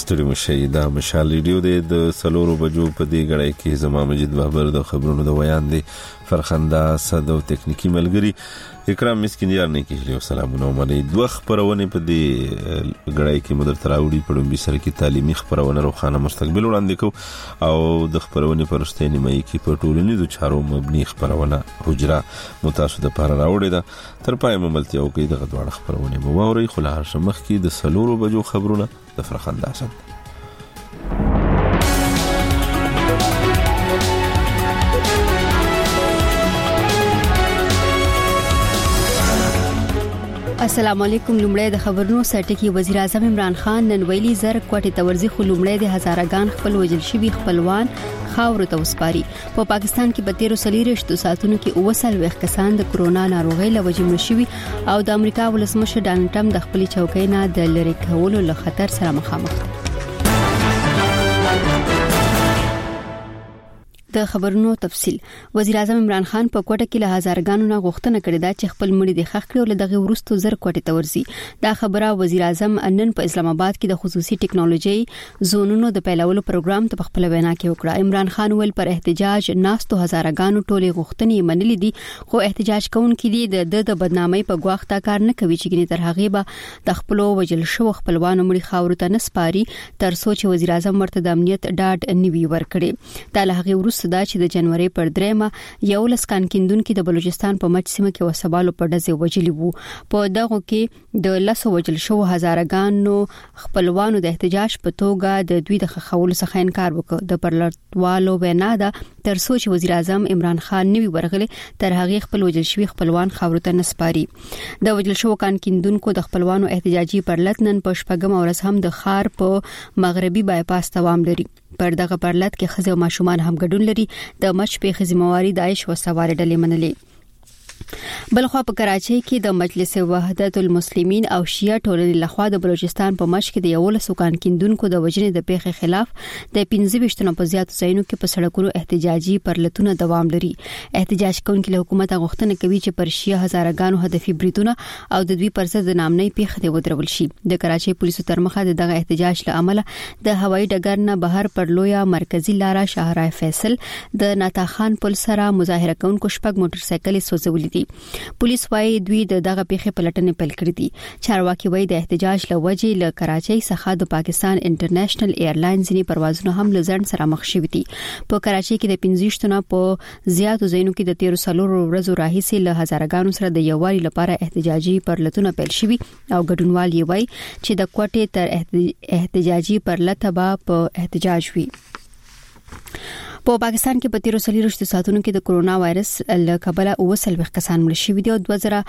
ستړي مشي دا مشال ریډیو د سلورو بجو په دې غړای کې زما مجید بابر د خبرونو د ویان دي فرخنده صد او تکنیکی ملګری اکرام مسکینیار نه کیږي. سلامونه ملي دوه خبرونه په دې غړای کې مدر تراوړي په لومبي سره کې تعلیمي خبرونه روخانه مستقبل وړاندې کو او د خبرونه پرشتنی مې کې په ټولنیزو چارو مبني خبرونه حجره متاسده پر راوړي دا تر پای مملتیا او کې د غوړ خبرونه مو ووري خلار شمخ کې د سلورو بجو خبرونه د فرخنده صد. السلام علیکم. لومړی د خبرونو سرټکی وزیر اعظم عمران خان نن ویلي زر کوټه تورزی خو لومړی د هزارګان خپل وجل شوی خپلوان خاور ته وسپاري. په پاکستان کې په 13 ساعتونو کې 29 کسان د کرونا ناروغي له وجې مړ شوي او د امریکا ولسمشر ډانلډ ټرمپ د خپل چوکۍ نه د لری کولو له خطر سره مخامخ دی. د خبرونو تفصيل. وزیر اعظم عمران خان په کوټه کې له هزارګانو نه غوښتنه کړې ده چې خپل مړي د خخ کړو له دغه ورستو زر کوټه تورزي. دا خبره وزیر اعظم نن په اسلام آباد کې د خصوصي ټکنالوژي زونونو د پیلولو پروګرام ته خپل وینا کې وکړه. عمران خان ویل پر احتجاج ناستو هزارګانو ټولې غوښتنې منلې دي خو احتجاج کوونکي دي د بدنامۍ په غوښتا کار نه کوي چې ګنې تر هغه به د خپل وجل شو خپلوانو مړي خاور ته نسپاري تر سوچ وزیر اعظم ورته د امنیت ډاډ نیوي ورکړي. دا له هغه ورسته دا چې د جنوري پر 3 یو لسکان کیندونکو د بلوچستان په مچ سیمه کې وسبالو په ډزې وجلی وو. په دغه کې د لاسو وجل شو هزارګانو خپلوانو د احتجاج په توګه د دوی د خخول څخه انکار وکړ. د پرلطوالو وینا ده تر سوچ وزیر اعظم عمران خان نیوي ورغله تر هغه خپل وجل شوی خپلوان خاورته نسپاري. د وجل شو کان کیندونکو د خپلوانو احتجاجي پرلطنن په شپږم ورځ هم د خار په مغربي بایپاس دوام لري. پر دغه پرلط کې خزه او ماشومان هم ګډون لري. د مچ په خزمواري داعش و سوار ډلې منلې. بلخوا په کراچۍ کې د مجلس وحدت المسلمین او شیعه ټولنې لخوا د بلوچستان په مشک د یو لسکان کیندونکو د وجنې د پیښې خلاف د 15 په زیاتو ځایونو کې په سړکونو احتجاجي پرلطونه دوام لري. احتجاج کوونکي له حکومت غوښتنه کوي چې پر شیعه هزارګانو هدفي بریدونه او د دوی پر ضد نامنۍ پیښې ودرول شي. د کراچۍ پولیسو تر مخه دغه احتجاج له امله د هوایي ډګر نه بهر پر لویا مرکزی لاره شاهراه فیصل د ناتاخان پل سره مظاهره کوونکو شپږ موټر سایکل سوځولې دي. پولیس وايي دوی دغه پیښې پلټنې پیل کړې دي. چارواکي وايي د احتجاج له وجې له کراچۍ څخه د پاکستان انټرنیشنل ایرلاینز ني پروازونه هم لزړن سره مخ شوي دي. په کراچۍ کې د 15 په زیاتو ځایونو کې د 13 ورځو راهیسې له هزارګانو سره د یووالي لپاره احتجاجي پرلطونه پیل شوي او ګډونوال یې وايي چې د کوټې تر احتجاجي پرلطه په احتجاج وي. په پاکستان کې په 13 ساعتونو کې د کرونا وایرس له کبله 29 کسان مړ شوي دي او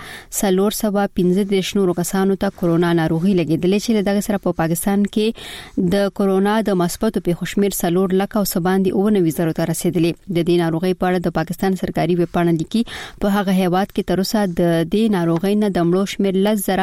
2415 نورو کسانو ته کرونا ناروغي لګیدلې چې دغه سره په پاکستان کې د کرونا د مثبتو پیښو شمیر 4 لک او سباندي 19 ته رسیدلې. د دې ناروغي په اړه د پاکستان سرکاري ویبپاڼه لیکي په هغه هیواد کې تر اوسه د دې ناروغي نه د مړو شمیر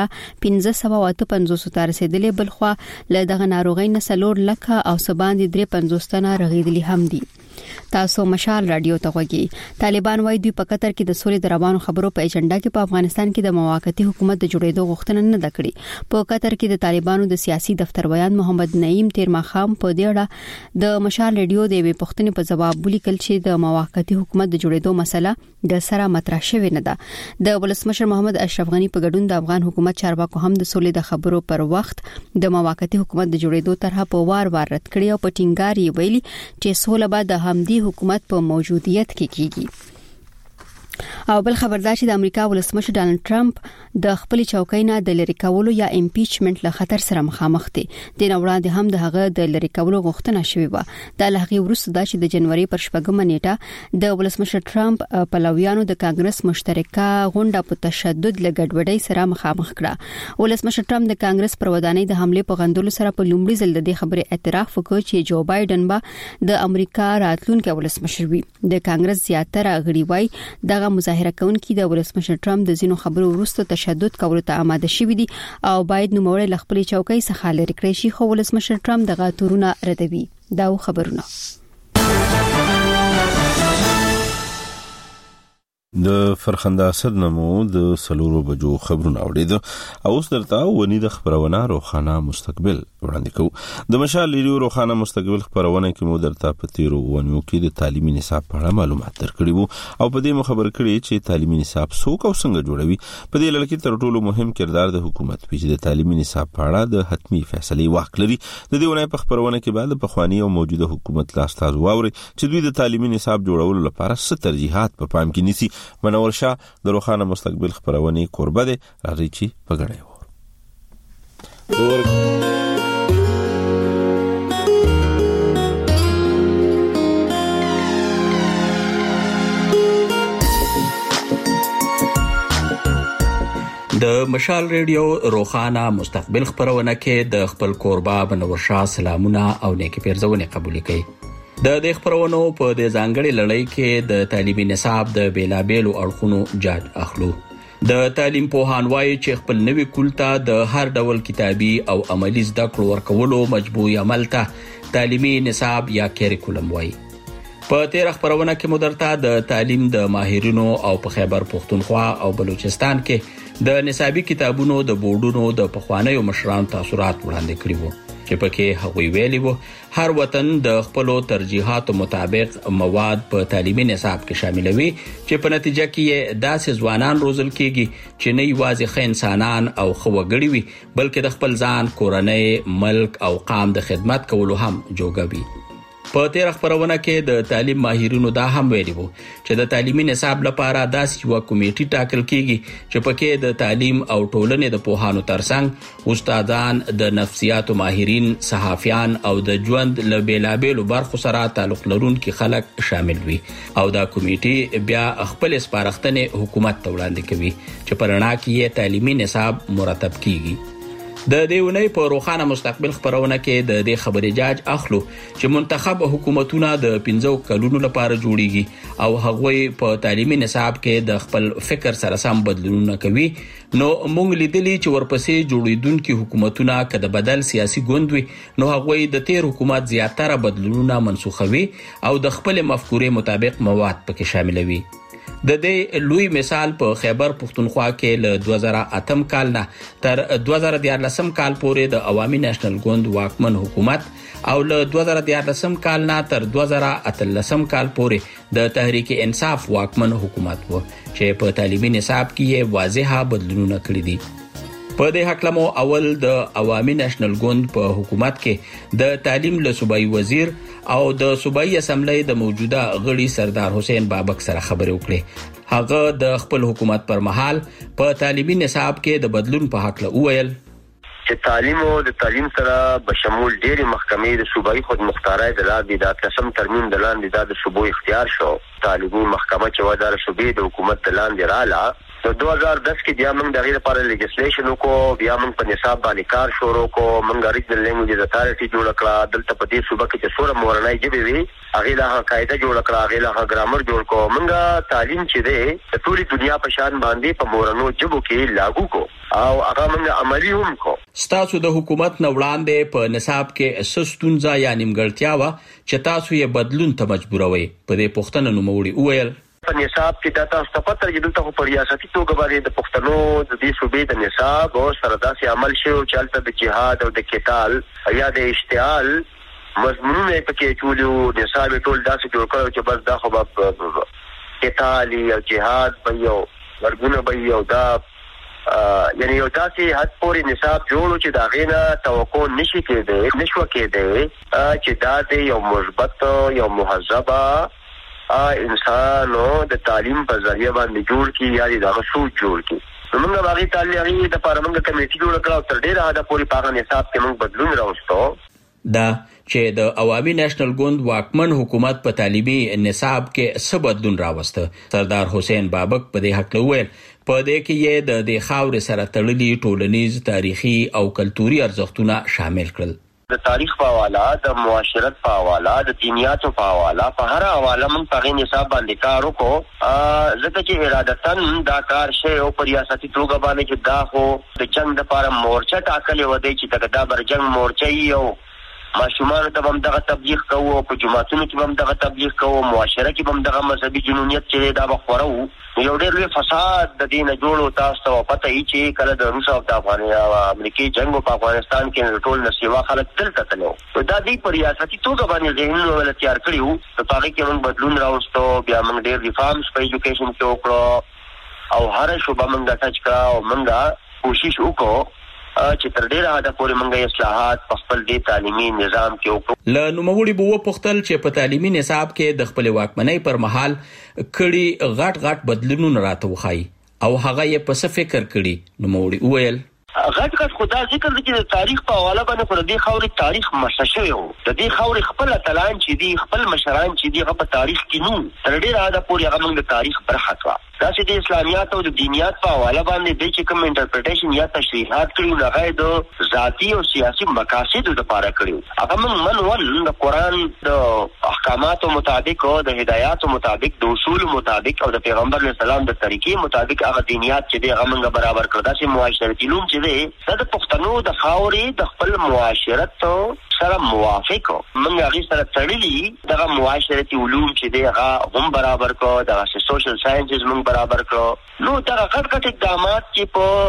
1558 ته رسیدلې. بلخوا له دغه ناروغي نه 4 لک او سباندي 53 تنه رغیدلي هم دي. تاسو مشال رادیو ته غوږی. طالبان وايي دوی په قطر کې د سولې د روانو خبرو په ایجنډا کې په افغانستان کې د موقتی حکومت د جوړېدو غوښتنه نه ده کړې. په قطر کې د طالبانو د سیاسي دفتر ویان محمد نعیم تیرماخام په دې اړه د مشال رادیو د وی پښتنې په جواب ولیکل چې د موقتی حکومت د جوړېدو مسله د سره مطرح شوې نه ده. د ولسمشر محمد اشرف غنی په ګډون د افغان حکومت چارواکو هم د سولې د خبرو پر وخت د موقتی حکومت د جوړېدو طرحه په وار رد کړې او په ټینګار یې ویلي چې سوله به د همدې حکومت په موجودیت کې کیږي. او بل خبردار چې د امریکا ولسمشر ډانلډ ټرمپ د خپل چوکۍ نه د لری کولو یا امپیچمنت له خطر سره مخامخ دي. د نوړاندې هم د هغه د لری کولو غوښتنه شوې و. د لغې ورسته د چې د جنوري پر 4 نیټه د ولسمشر ټرمپ پلویانو د کانګرس مشترکه غونډه په تشدد له ګډوډۍ سره مخامخ کړه. ولسمشر ټرمپ د کانګرس پر ودانۍ د حمله په غندلو سره په لومړي ځل د دې خبرې اعتراف وکړ چې جو بایدن به د امریکا راتلونکي ولسمشر وي. د کانګرس زیاتره غړي وايي دغه مظاهره کوونکي د ولسمشر ټرمپ د زینو خبرو وروسته تشدد کولو ته آماده شوي دي او باید نوموړی له خپل چوکۍ څخه لرې کړی شي خو ولسمشر ټرمپ دغه تورونه ردوي. دا خبرونه د فرخنده اسد نمو د سلورو بجو خبرونه اوریدو او اوس درته ونی د خبرونه روخانه مستقبل وړاندې کوو د مشال لیډیو روخانه مستقبل خبرونه کې مو درته په تیرو ونیو کې د تعلیمي نصاب په اړه معلومات درکړي وو او په دې خبر کړي چې تعلیمي نصاب څوک او څنګه جوړوي په دې لړ کې تر ټولو مهم کردار د حکومت په چې د تعلیمي نصاب په اړه د حتمی فیصلې واک لري د دې ونې په خبرونه کې بعد په خواني او موجوده حکومت لا استاد واوري چې دوی د تعلیمي نصاب جوړولو لپاره څه ترجیحات په پام کې نیسي منور شاه د روخانه مستقبل خبرونه کوربه ده راځي چې پګړې د مشال ریډیو روخانه مستقبل خبرونه کې د خپل کوربه منور شاه سلامونه او نیکی پیرزونه قبول کړي د خبرونو په د ځانګړي لړۍ کې د تعلیمي نصاب د بیلابېلو اړخونو جاج اخلو د تعلیم پوهان وایي چې خپل نوي کولتا د هر ډول کتابي او عملی زده کړو ورکولو مجبوري عمل ته تعلیمي نصاب یا کریکولم وایي په تیر خبرونه کې مدرته د تعلیم د ماهرینو او په خیبر پختونخوا او بلوچستان کې د نصابي کتابونو د بورډونو د پخوانیو مشرانو تاثرات وړاندې کړي وو چې پکې هغوی ویلي وو هر وطن د خپل ترجیحاتو مطابق مواد په تعلیمي نصاب کې شاملوي چې په نتیجه کې داسې ځوانان روزل کېږي چې نه یوازې ښه انسانان او ښه وګړي وي بلکې د خپل ځان کورنۍ ملک او قام د خدمت کولو هم جوګه وي په تیر خبرونه کې د تعلیم ماهرینو دا هم ویلي وو چې د تعلیمي نصاب لپاره داسې یو کمیټه ټاکل کیږي چې پکې د تعلیم او ټولنې د پوهانو ترڅنګ استادان د نفسیاتو ماهرین صحافیان او د ژوند له بیلابېلو برخو سره تعلق لرونکي خلک شامل وي او دا کمیټه بیا خپل سپارښتنې حکومت ته وړاندې کوي چې په رڼا کې یې تعلیمي نصاب مرتب کیږي د دیونی په روخانه مستقبل خبرونه کې د دې خبرې جاج اخلو چې منتخب حکومتونه د 15 کلونو لپاره جوړیږي او هغوی په تعلیمي نصاب کې د خپل فکر سره سم بدلونونه کوي نو موږ لیدلی چې ورپسې جوړیدونکو حکومتونه کده بدل سیاسي ګوند وي نو هغوی د تیر حکومت زیاتره بدلونونه منسوخوي او د خپل مفکورې مطابق مواد پکې شاملوي د دې لوی مثال په خیبر پختونخوا کې له 2008 کال نه تر 2014 کال پورې د عوامي نېشنل ګوند واکمن حکومت او له 2014 کال نه تر 2013 کال پورې د تحریک انصاف واکمن حکومت وو چې په تعلیمي نصاب کې واضحه بدلونونه کړی دي په دې حکلمو اول د عوامي نېشنل ګوند په حکومت کې د تعلیم له صوبایي وزیر او د صوبایي اسمبلی د موجوده غړي سردار حسین بابک سره خبرې وکړې هغه د خپل حکومت پر مهال په تعلیمي نصاب کې د بدلون په حق له وویل چې تعلیم او د تعلیم سره بشمول ډېری محکمې د صوبایي خود مختارۍ د لاندې د قسم ترمیم د لاندې د صوبو اختیار شو تعلیمي محکمه چې ودار صوبې د حکومت د لاندې رااله تو 2010 کې بیا موږ د غیر لپاره لیجسلیشن وکړو بیا موږ په نصاب باندې کار شروع کړو موږ ریجنل لینګویج اتارټي جوړ کړه دلته په دې صوبه کې چې څوره مورنۍ ژبې وي هغه له قاعده جوړ کړه هغه له ګرامر جوړ کړو موږ تعلیم چې دی د ټولي دنیا په شان باندې په مورنو ژبو کې لاګو کو او هغه موږ عملی هم کو ستاسو د حکومت نه وړاندې په نصاب کې اسستونځه یا نیمګړتیا وا چې تاسو یې بدلون ته مجبوروي په دې پښتنه نوموړي وویل په نصاب کې د تاسو په تر جدل ته په ریاستي توګه باندې د پښتنو د دې صوبې د نصاب او سره داسې عمل شي او چلته د جهاد او د قتال یا د اشتعال مضمونونه پکې چولیو نصاب ټول داسې جوړ کړو چې بس دا خو به قتال او جهاد به یو ورګونه به یو دا یعنی یو داسې حد پورې نصاب جوړو چې دا غینا توقع نشو کېده چې دا د یو مثبت یو مهذبه انسانو د تعلیم په ذریعہ باندې جوړ کی یا د سوچ جوړ کی موږ باغی تعلیمي د پرمنګ کمیټې جوړ کړو تر ډیره حد پورې په نصاب کې موږ بدلون راوستو دا چې د عوامي نېشنل ګوند واکمن حکومت په تعلیمي نصاب کې څه بدلون راوسته سردار حسین بابک په دې حق وویل په دې کې یې د خاورې سره تړلي ټولنیز تاریخي او کلتوري ارزښتونه شامل کړل د تاریخ په حواله د معاشرت په حواله د دینیاتو په حواله په هر حواله موږ په نصاب باندې کار وکړو ځکه چې ارادتن دا کار شی او په ریاستي توګه باندې چې دا خو د جنگ لپاره مورچه ټاکلې و دی چې دا برجنګ مورچه یو ماشومان ته هم دغه تبلیغ کوو، په جماعتونو کې هم دغه تبلیغ کوو، معاشره کې هم دغه مذهبي جنونیت چې دا بخورو. یو ډېر لوی فساد د دې نه جوړو. تاسو ته پته ای چې کله د روس او د افغانستان او امریکای جنگ په افغانستان کې ټول نسیوا خلک دلته تلو. دا دې په ریاستي توګه باندې ذهنونه ول تیار کړیو. په هغه کې موږ بدلون راوستو، بیا موږ ډېر ریفارمز په ایجوکیشن کې وکړو او هر شوبه موږ ټچ کړو او موږ کوشش وکړو چې تر ډیره حد پورې موږ اصلاحات په خپل دې تعلیمي نظام کې وکړو. ل نوموړي بو پختل چې په تعلیمي نصاب کې د خپل واکمنۍ پر مهال کړي غټ بدلونونه راته وخایي او هغه یې په څه فکر کړي. نوموړي وویل غټ خدا ذکر دي چې د تاریخ په حواله باندې پر دې خاورې تاریخ مششه یو د دې خاورې خپل اتلان چې دي، خپل مشران چې دي، هغه په تاریخ کې نو تر ډیره حد پورې هغه موږ د تاریخ برخه کړه. دا چې د اسلامیات او د دینیات په حواله باندې د چې کوم انټرپریټیشن یا تشریحات کړي هغه د ذاتی او سیاسي مقاصدو لپاره کړي. هغه موږ منول د قرآن د احکاماتو مطابق او د هدایاتو مطابق د اصول مطابق او د پیغمبر علیه السلام د طریقې مطابق هغه دینیات چې دی هغه موږ برابر کړل. دا چې معاشرتي علوم چې دا د پښتنو د خاورې د خپل معاشرت سره موافق موږ هغه سره تړلي دغه معاشرتي علوم چې دی هغه هم برابر کړو، دغه سوشل ساينسز موږ برابر کړو. نو دا غټ اقدامات چې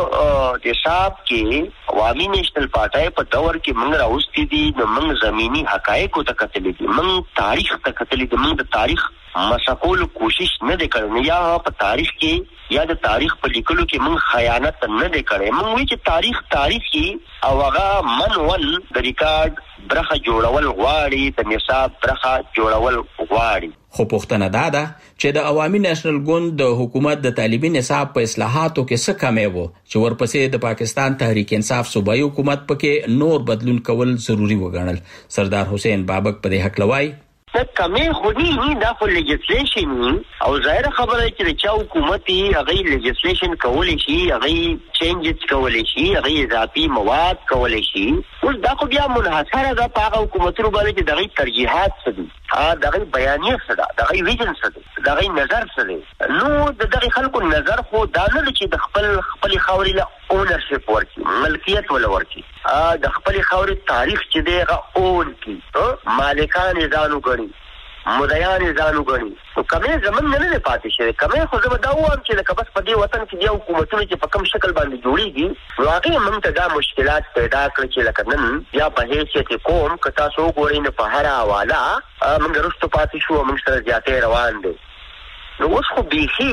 په حساب کې عوامي نېشنل پارټي په دور کې موږ راوستي دي. نو موږ زميني حقایق ته کتلې دي، موږ تاریخ ته کتلې دي، موږ د تاریخ مسقول کوشش نه دی کړی یا په تاریخ کې یا د تاریخ په لیکلو کې موږ خیانت نه دی کړی. موږ وی چې تاریخي او هغه منول د ریکارډ برخه جوړول غواړي، د نصاب برخه جوړول غواړي. خو پوښتنه دا ده چې د عوامي نېشنل ګوند د حکومت د تعلیمي نصاب په اصلاحاتو کې څه کمی وو چې ورپسې د پاکستان تحریک انصاف صوبایي حکومت پکې نور بدلون کول ضروری وګڼل. سردار حسین بابک په دې حق لوي کمی خودی دا خو لیجسلیشن او ظاهر خبره چې چا حکومتي هغه لیجسلیشن کولی شي، هغه چینجز کولی شي، هغه اضافي مواد کولی شي. اوس دا خو بیا منحصره ده په هغه حکومتونو باندې چې دغه ترجیحات څه دي، دغه بیانیه څه ده، دغه ویژن څه دی، دغه نظر څه دی. نو دغه خلکو نظر خو دا نه چې د خپل خاورې له اونرشپ ورکي، ملکیت ولا ورکي، د خپل خاورې تاریخ چې دی هغه اون کی، مالکان ځانو غړي، مدعیان ځانو غړي. نو کمه زمون نه پاتې شي. کمه خو زما دا وایم چې لکه بس په دې وطن کې د حکومتونو چې په کوم شکل باندې جوړیږي نو هغه موږ ته دا مشکلات پیدا کړي چې لکه نن یا په حیثیت قوم که تاسو وګورئ نه په هر حواله موږ رښتو پاتې شو، موږ سره زیاتې روان دي. نو اوس خو بیخي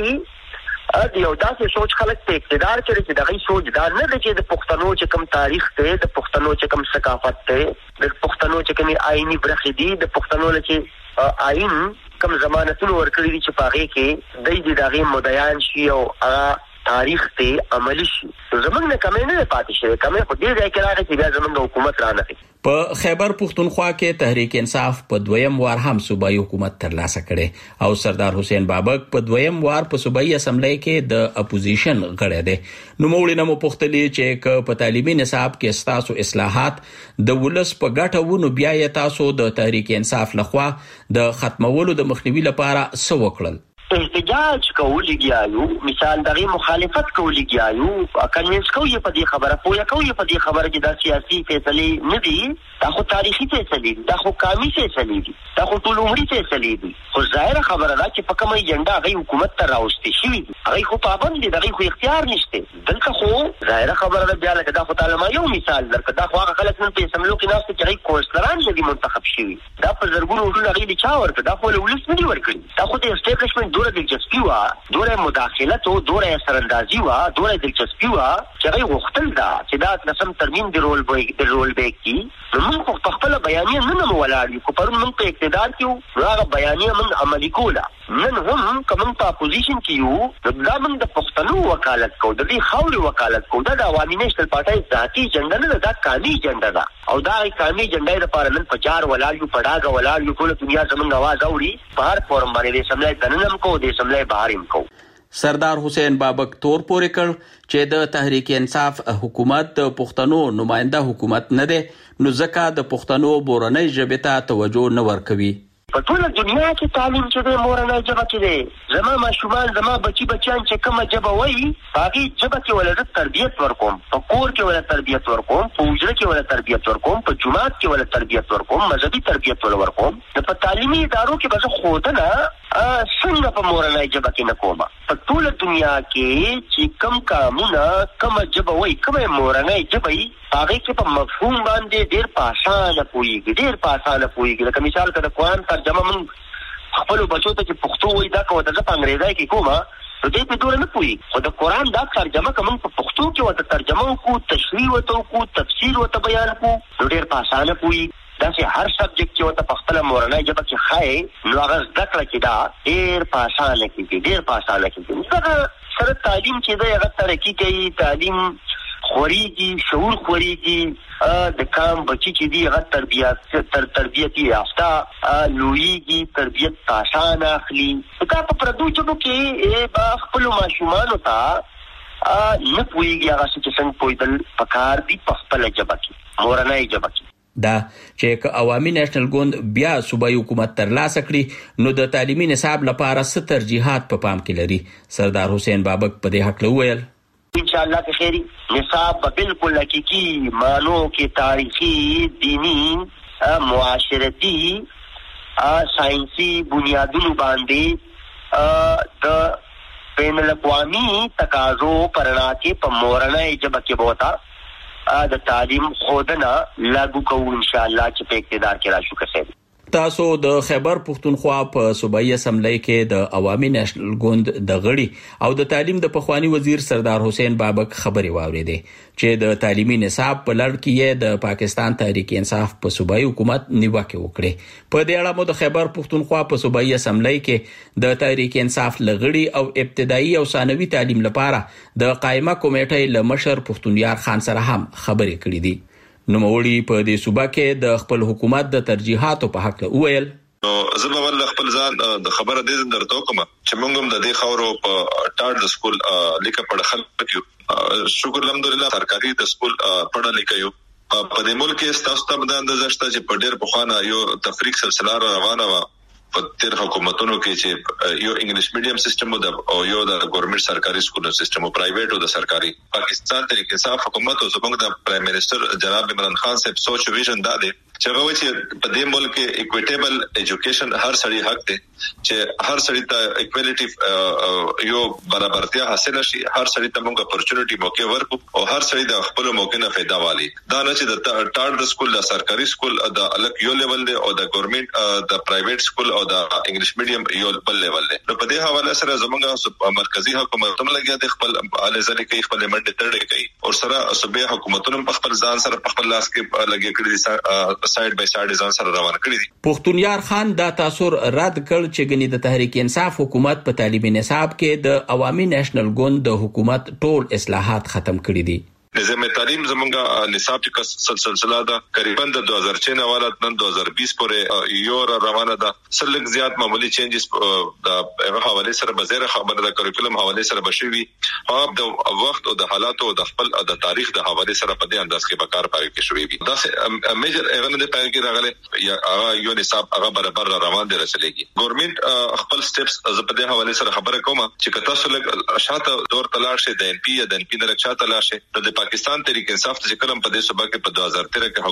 یو داسې سوچ خلک په اقتدار کې چې دغه سوچ دا نه دی چې د پښتنو چې کوم تاریخ ته، د پښتنو چې کوم ثقافت ته، د پښتنو چې کوم آئینی برخې دي، د پښتنو چې آئین کوم ضمانتونه ورکړي دي چې پاغه کې د دغه مدعیان شي او تاریخ ته عملی شي. زمونږ نه کمې نه پاتې شي، کمې خو دې ځای کې راغی چې بیا زمونږ حکومت رانغی. په خیبر پختونخوا کې تحریک انصاف په دویم وار هم صوبایي حکومت ترلاسه کړي او سردار حسین بابک په دویم وار په صوبایي اسمبلی کې د اپوزیشن غړی دی. نوموړي نه مو پوښتلې چې په تعلیمي نصاب کې ستاسو اصلاحات د ولس په ګټه ونه بیا یې تاسو د تحریک انصاف لخوا د ختمولو د مخنیوي لپاره څه وکړل؟ احتجاج کولی گیایو، مثال دغه مخالفت کولی گیایو، کنوینس کوي په دې خبره، پوهه کوي په دې خبره چې دا سیاسي فیصله نه دي، دا خو تاریخي فیصله دي، دا خو قومي فیصله دي، دا خو ټول عمري فیصله دي. خو ظاهر خبره ده چې په کومه ایجنډا غي حکومت ته راوستي شي، هغه خو پابند دي، دغه خو اختیار نشته. دلته خو ظاهر خبره ده بیا لکه دا خو تعالی ما یو مثال درکړه، دا خو هغه خلک نن په سملو کې ناست چې هغه کونسلران دي منتخب شي، دا په زرګونو ټول هغه دي چا ورکړه، دا خو ولس نه دي ورکړي، دا خو د اسټابلیشمنت دوره دلچسپي وا، دوره مداخلت او دوره سرندازي وا، دوره دلچسپي وا چې هغه وختل دا چې دا نسم ترمیم دی رول بیک کی. نو موږ په خپل بیانیه نه ولاړ یو، پرون موږ په اقتدار کې هغه بیانیه موږ عملي کوله. نن هم کوم په اپوزیشن کې یو، دا موږ د پښتنو وکالت کوو، د دې خاورې وکالت کوو، دا د عوامي نېشنل پارټي ذاتي جنډه نه ده، دا قومي جنډه ده او دا قومي جنډه لپاره نن په جار ولاړ یو، په ډاګه ولاړ یو، ټول دنیا زموږ आवाज اوري. په هر فورم باندې سملای دننم کو، د سملای بهارم کو. سردار حسین بابک تور پورې کړ چې د تحریک انصاف حکومت د پښتنو نماینده حکومت نه دی، نو ځکه د پښتنو بورنۍ ژبې ته توجه نه ورکوي. په ټول دنیا کې تعلیم چې د مورنۍ ژبه کې دی. زما ماشومان زما بچیان چې کومه ژبه وایي هغه ژبه کې ولر تربیت ورکوم، په کور کې ولر تربیت ورکوم، په حجره کې ولر تربیت ورکوم، په جماعت کې ولر تربیت ورکوم، مذهبي تربیت ولر ورکوم. په تعلیمي ادارو کې به خودنه څنګه په مورنۍ ژبه کې نه کومه. په ټول دنیا کې چې کم کامونه کومه ژبه وایي کومه مورنۍ ژبه یې هغه کې په مفهوم باندې ډېر په اسانه پوهیږي. لکه مثال کړه قرآن ترجمه من خپل بچو ته چې پښتو وایي دا کومه د انګریزي کې کومه نو دې په ډول نه پوي. خو د قرآن دا ترجمه کوم په پښتو کې وته ترجمه وکړو، تشریح وکړو، تفسیر وته بیان وکړو، نو ډېر په اسانه پوي. دا چې هر سبجیکټ چې وته په خپل مورنۍ ژبه کې خای نو هغه ذکر کې دا ډېر په اسانه کې دا سره تعلیم چې دا هغه ترقی کوي، تعلیم خوريږي، شعور خوريږي، د کام بچی چې دی هغه تربیت یافته لویږي، تربیت آسان اخلي. دا په پردو ژبو کې با خپل ماشومان ته نه پويږي هغه چې څنګه پویدل پکار دي په خپل ژبه کې مورنۍ ژبه کې. دا چې عوامي نېشنل ګوند بیا صوبایي حکومت ترلاسه کړي نو د تعلیمي نصاب لپاره څه ترجیحات په پام کې لري. سردار حسین بابک په دې حق وویل ان شاء الله که خیری نصاب بالکل حقیقی معنوں کے تاریخی، دینی، معاشرتی، سائنسی بنیادونو باندې د بین الاقوامی تقاضو پرنا کې په مورنۍ ژبه کې بوتا د تعلیم خودنه لاگو کوو ان شاء الله چې په اقتدار کې راشو. کسې تاسو د خیبر پښتونخوا په صوبایي اسمبلی کې د عوامي نېشنل ګوند د غړي او د تعلیم د پخوانی وزیر سردار حسین بابک خبري واوریدې چې د تعلیمي نصاب په لړ کې د پاکستان تحریک انصاف په صوبایي حکومت نیوکه وکړه. په دې اړه مو د خیبر پښتونخوا په صوبایي اسمبلی کې د تحریک انصاف لغړي او ابتدایي او ثانوي تعلیم لپاره د قائمه کمیټې لمشر پښتونیار خان سره هم خبرې کړې دي. نوموړي په دې صوبه کې د خپل حکومت د ترجیحاتو په حق وویل نو زه به خپل ځان د خبره دې درته کوم چې موږ هم د دې خبرو په ټاډ سکول لیکه پړ خلک یو شکر الحمدلله سرکاري د سکول پړ لیکه یو په دې ملک کې تاسو ته د اندازشته چې په ډېر پخوانه یو تفریق سلسله روانه و په تیر حکومتونو کې چې یو انګلیش میډیم سیستم او یو د ګورنمنت سرکاري سکول سیستم او پرایویټ او د سرکاري پاکستان تحریک انصاف حکومت او زموږ د پرایم منسٹر جناب عمران خان صاحب سوچ ویژن دا دی چې هغه چې په دې ملک کې اکویټیبل ایجوکیشن هر سړی حق دی چې هر سړی ته ایکوالټي یو برابرتیا حاصل شي، هر سړی ته موږ اپورچونټي موقع ورکو او هر سړی د خپل موقع نه فائدہ والی. دا نه چې د ټاډ سکول د سرکاري سکول د الګ یو لیول دی او د ګورنمنت د پرایویټ سکول او د انګلیش میډیم یو بل لیول دی. نو په دې حواله سره زموږ مرکزی حکومت هم لګیا د خپل الزري کوي، خپل منډه تړي کوي او سره صوبې حکومتونو په خپل ځان سره په خپل لاس کې لګیا کړی دي، سایډ بای سایډ ځان سره روان کړی دي. پښتونیار خان دا تاثر رد کړ چې غنی د تحریک انصاف حکومت په تعلیمي نصاب کې د عوامي نېشنل ګوند د حکومت ټول اصلاحات ختم کړي دي. نظام تعلیم زمونږه نصاب چې سلسله ده تقریبا د 2006 حواله نن 2020 پورې یو روانه ده. سلګ زیات معمولی چینجز د حواله سره بزیره خبره د کریکولم حواله سره بشوي او د وخت او د حالات او د خپل د تاریخ د حواله سره په دې انداز کې به کار پاره کې شوی وي. دا میجر ایغه نه پاره کې راغله یا هغه یو نصاب هغه برابر روان دي رسلېږي. ګورنمنت خپل سټیپس ز په دې حواله سره خبره کوم چې کته سلګ شاته دور تلاش د ان پی یا د ان پی نه شاته تلاش د پاکستان تحریک انصاف چې کلم په دې صوبه کې په 2013 کې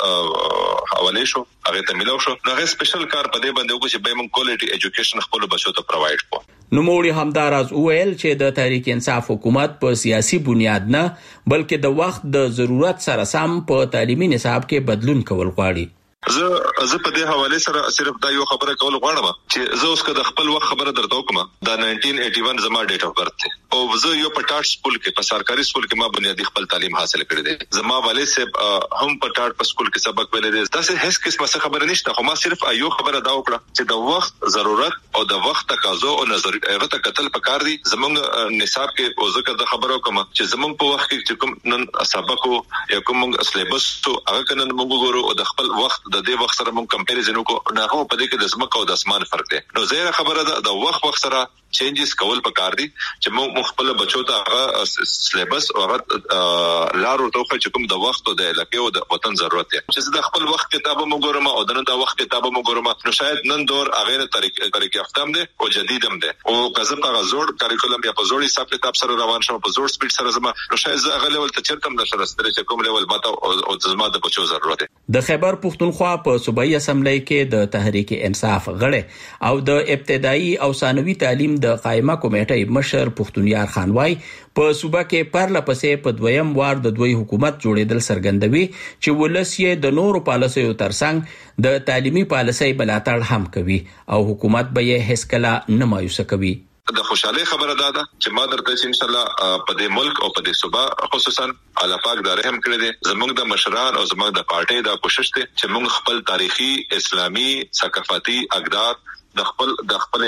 حکومت حواله شو هغه ته ملو شو نو هغه سپیشل کار په دې باندې وکړي چې به موږ کوالټي ایجوکیشن خپل بچو ته پرووایډ کړو. نوموړي همداراز وویل چې د تحریک انصاف حکومت په سیاسي بنیاد نه بلکې د وخت د ضرورت سره سم په تعلیمي نصاب کې بدلون کول غواړي. زه په دې حواله سره صرف دا یو خبره کول غواړم چې زه اوس که د خپل وخت خبره درته وکم دا 1981 زما ډیټ اف برث دی او زه یو په ټاټ سکول کې په سرکاري سکول کې ما بنیادی خپل تعلیم حاصل کړی دی. زما والد صاحب هم په ټاټ په سکول کې سبق ویل دي. دا څه هیڅ قسمه څه خبره نشته خو ما صرف یو خبره دا وکړه چې د وخت ضرورت او د وخت تقاضا او نظر هغه ته قتل پکار دي. زمونږ نصاب کې او ذکر د خبرو کوم چې زمونږ په وخت کې کوم نن سبق او یا کوم سلیبس هغه کنن موږ ګورو او د خپل وخت د دې وخت سره موږ کمپیریزن وکړو نه هو په دې کې د زمکه او د اسمان فرق دی. نو زه خبره ده د وخت سره چینجز کول پکار دي چې موږ خپل بچو ته هغه سلیبس او هغه لارو ته چې کوم د وخت او د علاقې او د وطن ضرورت دی چې د خپل وخت کتابه موږ ګورم او د وخت کتابه موږ ګورم نو شاید نن دور هغه طریقې یافتم دي او جدید هم دي او کزه په زوړ کاریکولم یا په زوړ حساب کتاب سره روان شوم په زوړ سپیډ سره زما نو شاید زه هغه لیول ته چرتم نشم ستر چې کوم لیول ماته او زما د بچو ضرورت دی. د خیبر پختونخوا په صوبایي اسمبلی کې د تحریک انصاف غړي او د ابتدایي او ثانوي تعلیم د قائمه کمیټې مشر پختونیار خانوای په صوبه کې پرله پسې په دویم وار د دوی حکومت جوړېدل څرګندوي چې ولسی د نورو پالیسیو ترڅنګ د تعلیمي پالیسۍ ملاتړ هم کوي او حکومت به یې هیڅ کله نه مایوسه کوي. د خوشاله خبره ده چې ما درته ان شاء الله په دې ملک او په دې صوبه خصوصا الله پاک د رحم کړی دي زموږ د مشران او زموږ د پارټي د کوشش ته چې موږ خپل تاریخي اسلامي ثقافتي اقدار د خپل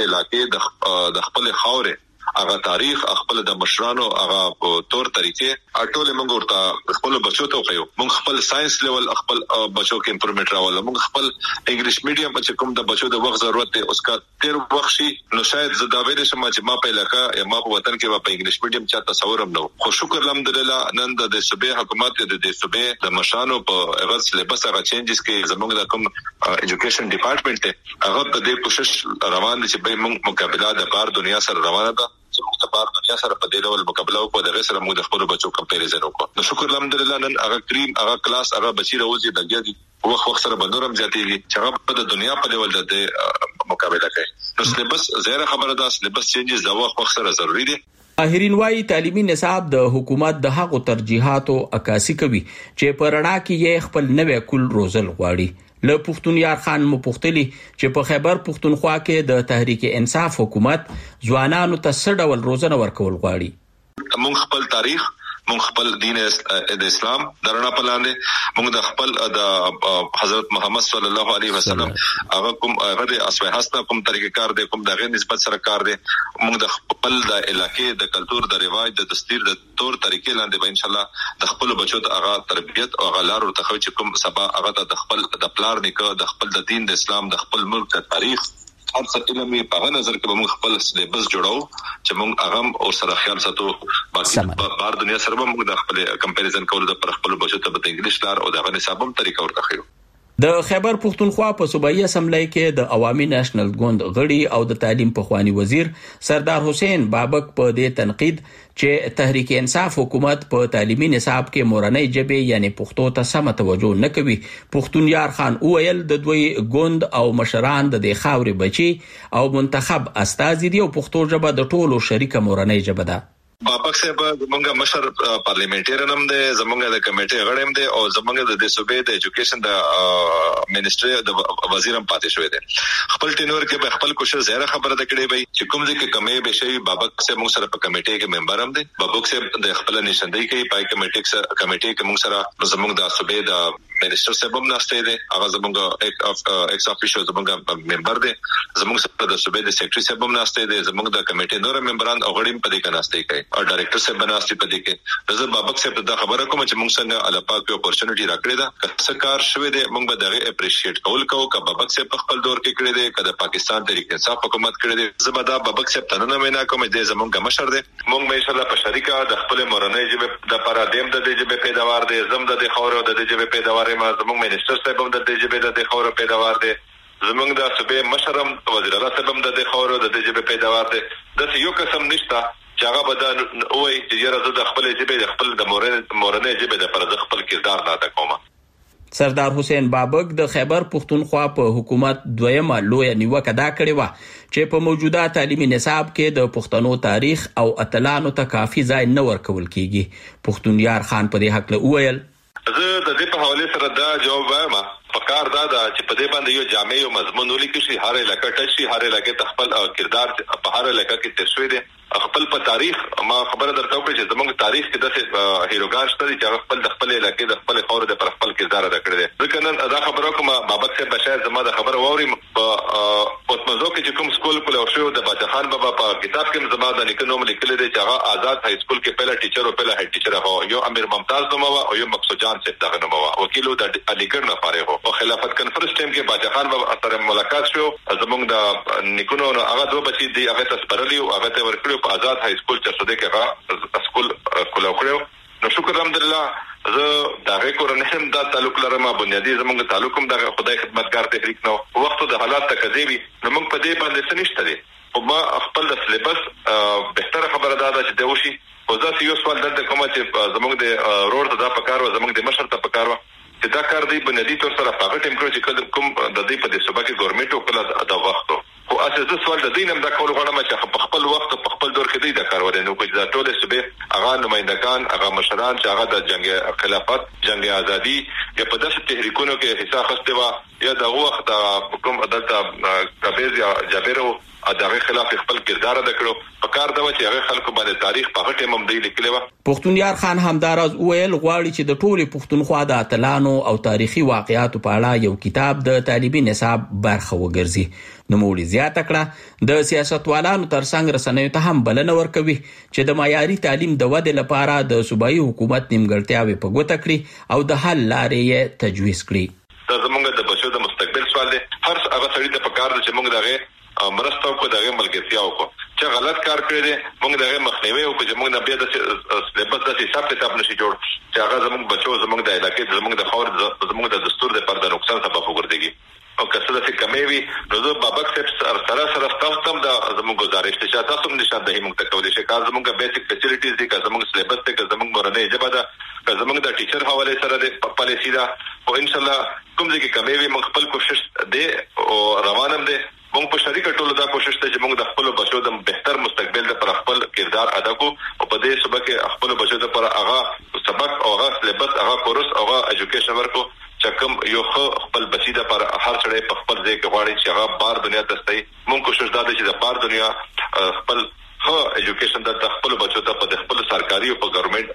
علاقې د خپل خاورې هغه تاریخ خپل د مشرانو هغه تور طریقې ټول موږ ورته خپل بچو ته خو موږ خپل ساينس لیول خپل بچو کې امپروومنت راول موږ خپل انګلیش میډیم په کوم د بچو د وخت ضرورت دی اوس کا تیر وخت شي نو شاید زه دا ویل شم چې ما په علاقہ یا ما په وطن کې په انګلیش میډیم چا تصور هم نو خو شکر الحمدلله نن د صوبې حکومت د صوبې د مشرانو په هغه سلیبس هغه چینجز کې زموږ د کوم ایجوکیشن ډپارټمنټ ته هغه په دې کوشش روان دي چې به موږ مقابله د بار دنیا سره روانه ده چې مختبر دنیا سره په دې ډول مقابله وکړو د غیر سره موږ د خپل بچو کمپیریزن وکړو نو شکر الحمدلله نن هغه کریم هغه کلاس هغه بچی راوځي دغه وخت سره بنورم زیاتېږي چې هغه په دنیا په لیول د مقابله کوي نو سلیبس زیره خبره ده سلیبس چینجز د وخت سره ضروری دي. ماهرین وايي تعلیمي نصاب د حکومت د حق او ترجیحاتو عکاسي کوي چې په رڼا کې یې خپل نوې کول روزل غواړي. له پختونیار خان مو پختلی چې په خیبر پختونخوا کې د تحریک انصاف حکومت ځوانانو ته څه ډول روزنه ورکول غواړي. موږ خپل تاریخ موږ خپل دین د اسلام درنه پلاندې موږ د خپل د حضرت محمد صلی الله علیه وسلم هغه کوم هغه د اسوه حسنه کوم طریقې کار دی کوم دغه نسبت سره کار دی موږ د خپل د علاقې د کلچر د رواج د دستور د تور طریقې لاندې به ان شاء الله د خپل بچو ته هغه تربیت او غلار او تخوچ کوم سبا هغه د خپل د پلار نیکه د خپل د دین د اسلام د خپل ملک د تاریخ هر څه علمي په نظر کې موږ خپل سلیبس جوړو چې موږ هغه او سره خیال ساتو باقي بار دنیا سره موږ د خپل کمپیریزن کول د پر خپل بچو ته په انګلیش لار او د نصابم طریقه ورته خو. د خیبر پختونخوا په صوبایي اسمبلی کې د عوامي نېشنل ګوند غړي او د تعلیم پخوانی وزیر سردار حسین بابک په دې تنقید چې تحریک انصاف حکومت په تعلیمي نصاب کې مورنۍ ژبه یعنی پښتو ته سم توجه نه کوي. پختونیار خان وویل د دوی ګوند او مشران د خاورې بچي او منتخب استازي دي او پښتو ژبه د ټولو شریکه مورنۍ ژبه ده. بابک صاحب زمونږ مشر پارلیمنټریان هم دی زمونږ د کمیټې غړی هم دی او زمونږ د صوبې د ایجوکیشن د منیسټري د وزیر هم پاتې شوی دی. خپل ټینور کې به خپل کوشش زیاته خبره د کړې وي چې کوم ځکه کمې به شي بابک صاحب موږ سره په کمیټې کې ممبر هم دی. بابک صاحب د خپل نشاندهي کوي پای کمیټې کې موږ سره زمونږ د صوبې د منیسټر صاحب هم ناشته دی هغه زمونږ ایکس افیشل زمونږ ممبر دی زمونږ سره د صوبې د سیکریټری صاحب هم ناشته دی زمونږ د کمیټې نور ممبران او غړي په دې کې ناشته کوي او ډایریکټر صاحب بناستي پدې کې زه بابک صاحب ته خبره کوم چې موږ څنګه الله پاک یو اپورچونټی راکړی دا څه کار شوی دی موږ به دغه اپریشیټ کول کوو ک بابک صاحب په خپل دور کې کړی دی کله پاکستان تحریک انصاف حکومت کړی دی زه به دا بابک صاحب ته نه وینا کوم چې زمونږ مشر دی موږ به ان شاء الله په شریکه د خپل مورنۍ ژبه د لپاره دیم د دې ژبه پیداوار دی زم د خاور د دې ژبه پیداوار ما زمونږ منیسټر صاحب هم د دې ژبه د خاور پیداوار دی زمونږ د صوبې مشرم وزیر اعلی صاحب هم د خاور د دې ژبه پیداوار دی د یو قسم نشته چې هغه بدل وای چې یاره د خپل ژبه د خپل د مورنۍ ژبه د پر خپل کردار نه تا کومه. سردار حسین بابک د خیبر پختونخوا په حکومت دویمه لوی نیوکه دا کړې و چې په موجوده تعلیمي نصاب کې د پښتنو تاریخ او اتلانو ته کافي ځای نه ورکول کیږي. پختونیار خان په دې حق له وویل زه د دې په حواله سره دا جواب وایم پکار دا چې په دې باندې یو جامع او مضمون ولیکل شي هر علاقې ټچ شي هر علاقې تخپل او کردار په هر علاقې کې تشوي دي خپل په تاریخ ما خبره درته وکړه چې زموږ تاریخ کې د هیروګان شته چې خپل د خپل علاقې د خپل خاور د پر خپل کردار ادا کړی دی. ځکه نن دا خبره کوم بابک صاحب بشایر زما د خبره ووري په پټمزو کې چې کوم سکول کول او شو د باچا خان بابا په کتاب کې زما د لیکنو لیکل دي چې هغه آزاد های سکول کې پہلا ټیچر او پہلا هډ ټیچر هغه یو امیر ممتاز نوم او یو مقصود جان صاحب دغه نوم او وکیلو د علیګړ نه فارغ او خلافت کانفرنس ټیم کې باچا خان بابا سره ملاقات شو. زموږ د نیکونو هغه دوه بچي دي هغه تسپرلی او هغه ته ورکړو په آزاد های سکول چې څه دې کې سکول کولاو کړو. نو شکر الحمدلله زه دغه کورنۍ دا تعلق لرم بنیادی زموږ تعلق هم د خدای خدمتګار تحریک نو وخت د حالات تکذیبی نو موږ په دې باندې سنشت دي او ما خپل د سلیبس بهتره خبره ده چې د وشي او ځکه یو سوال درته کوم چې زموږ د روډ ته دا پکارو زموږ د مشر ته پکارو چې دا کار دی بنیادی تور سره پاګه ټیم کړو چې کوم د دې په دې صوبه کې ګورنمنت او کله د وختو خو اساسي سوال د دینم دا کول غواړم چې په خپل وخت په خپل دور کې دی دا کار ولې نو چې دا ټول صوبې هغه نمائندگان هغه مشران چې هغه د جنگ خلافت جنگ ازادي یا په داسې تحریکونو کې حصہ اخیسته و یا د وخت حکومت عدالت کبیز یا جابرو دغه خلاف خپل کردار ادا کړو په کار دا چې هغه خلکو باندې تاریخ په غټه ممدی لیکلی و. پښتونیار خان همداراز ویل غواړي چې د ټولي پښتونخوا د اتلانو او تاریخي واقعیاتو په اړه یو کتاب د طالبي نصاب برخه وګرځي. نو مولي زیاته کړه د سیاستوالانو ترڅنګ رسنیو ته هم بلنه ورکوي چې د معیاري تعلیم د ودې لپاره د صوبایي حکومت نیمګړتیاوې په ګوته کړي او د حل لارې یې تجویز کړي. دا زموږ د بچو د مستقبل سوال دی. هر هغه سړی ته پکار دی چې موږ دغه مرسته کو دغه ملګرتیا وکړو چې غلط کار کړی دی موږ دغه مخنیوي وکړو چې موږ نه بیا د سلیبس د حساب کتاب نشي جوړ چې هغه زموږ بچو زموږ د علاقې زموږ د خاور زموږ د دستور د پر د نقصان سبب وګرځي او کله چې کمیوي نو زه بابک صاحب سره تاسو د زموږ گزارش ته تاسو هم نشاط دی موږ ته کولای شي کار زموږ بیسیک فیسیلیټیز دي که زموږ سلیبس ته که زموږ مورنۍ ژبه ده که زموږ د ټیچر حواله سره د پالیسی ده او ان شاء الله کوم ځای کې کمیوي موږ خپل کوشش دی او روانم دی موږ په شریک ټولو دا کوشش ته چې موږ د خپل بچو د بهتر مستقبل لپاره خپل کردار ادا کو او په دې سبا کې خپل بچو لپاره هغه سبق او هغه سلیبس هغه کورس او هغه ایجوکیشن ورکو چې کوم یو خپل بچی د پر هر څړې په خپل ځای کې غواړي چې هغه بار دنیا ته ستای موږ کوشش دا چې د بار دنیا خپل ایجوکیشن د خپل بچو ته په خپل سرکاري او په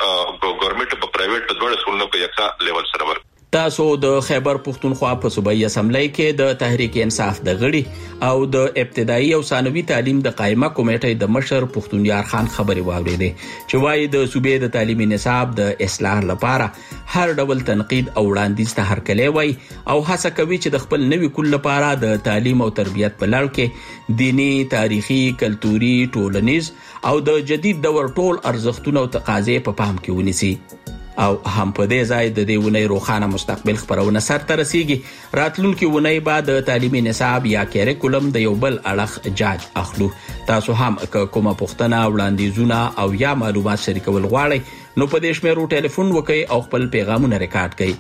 ګورنمنت په پرایویټ په ډول سکولونو کې یکسا لیول سره ورکو. تاسو د خیبر پښتونخوا په صوبایي اسمبلی کې د تحریک انصاف د غړي او د ابتدایي او ثانوي تعلیم د قائمه کمیټې د مشر پښتونیار خان خبري واوریدې چې وايي د صوبې د تعلیمي نصاب د اصلاح لپاره هر ډول تنقید او وړاندیز ته هرکلی وای او هڅه کوي چې د خپل نوي کول لپاره د تعلیم او تربیت په لړ کې دینی، تاریخي، کلتوري، ټولنیز او د جدید دور ټول ارزښتونه او تقاضې په پام کې ونیسي. او هم په دې ځای د دې ونې روخانه مستقبل خبرونه سر ته رسیږي. راتلونکي ونې بعد د تعلیمي نصاب یا کریکولم د یو بل اړخ جاج اخلو. تاسو هم کومه پوښتنه وړاندیزونه او یا معلومات شریکول غواړئ نو په دې شمیرو ټلیفون وکړئ او خپل پیغامونه ریکارډ کړئ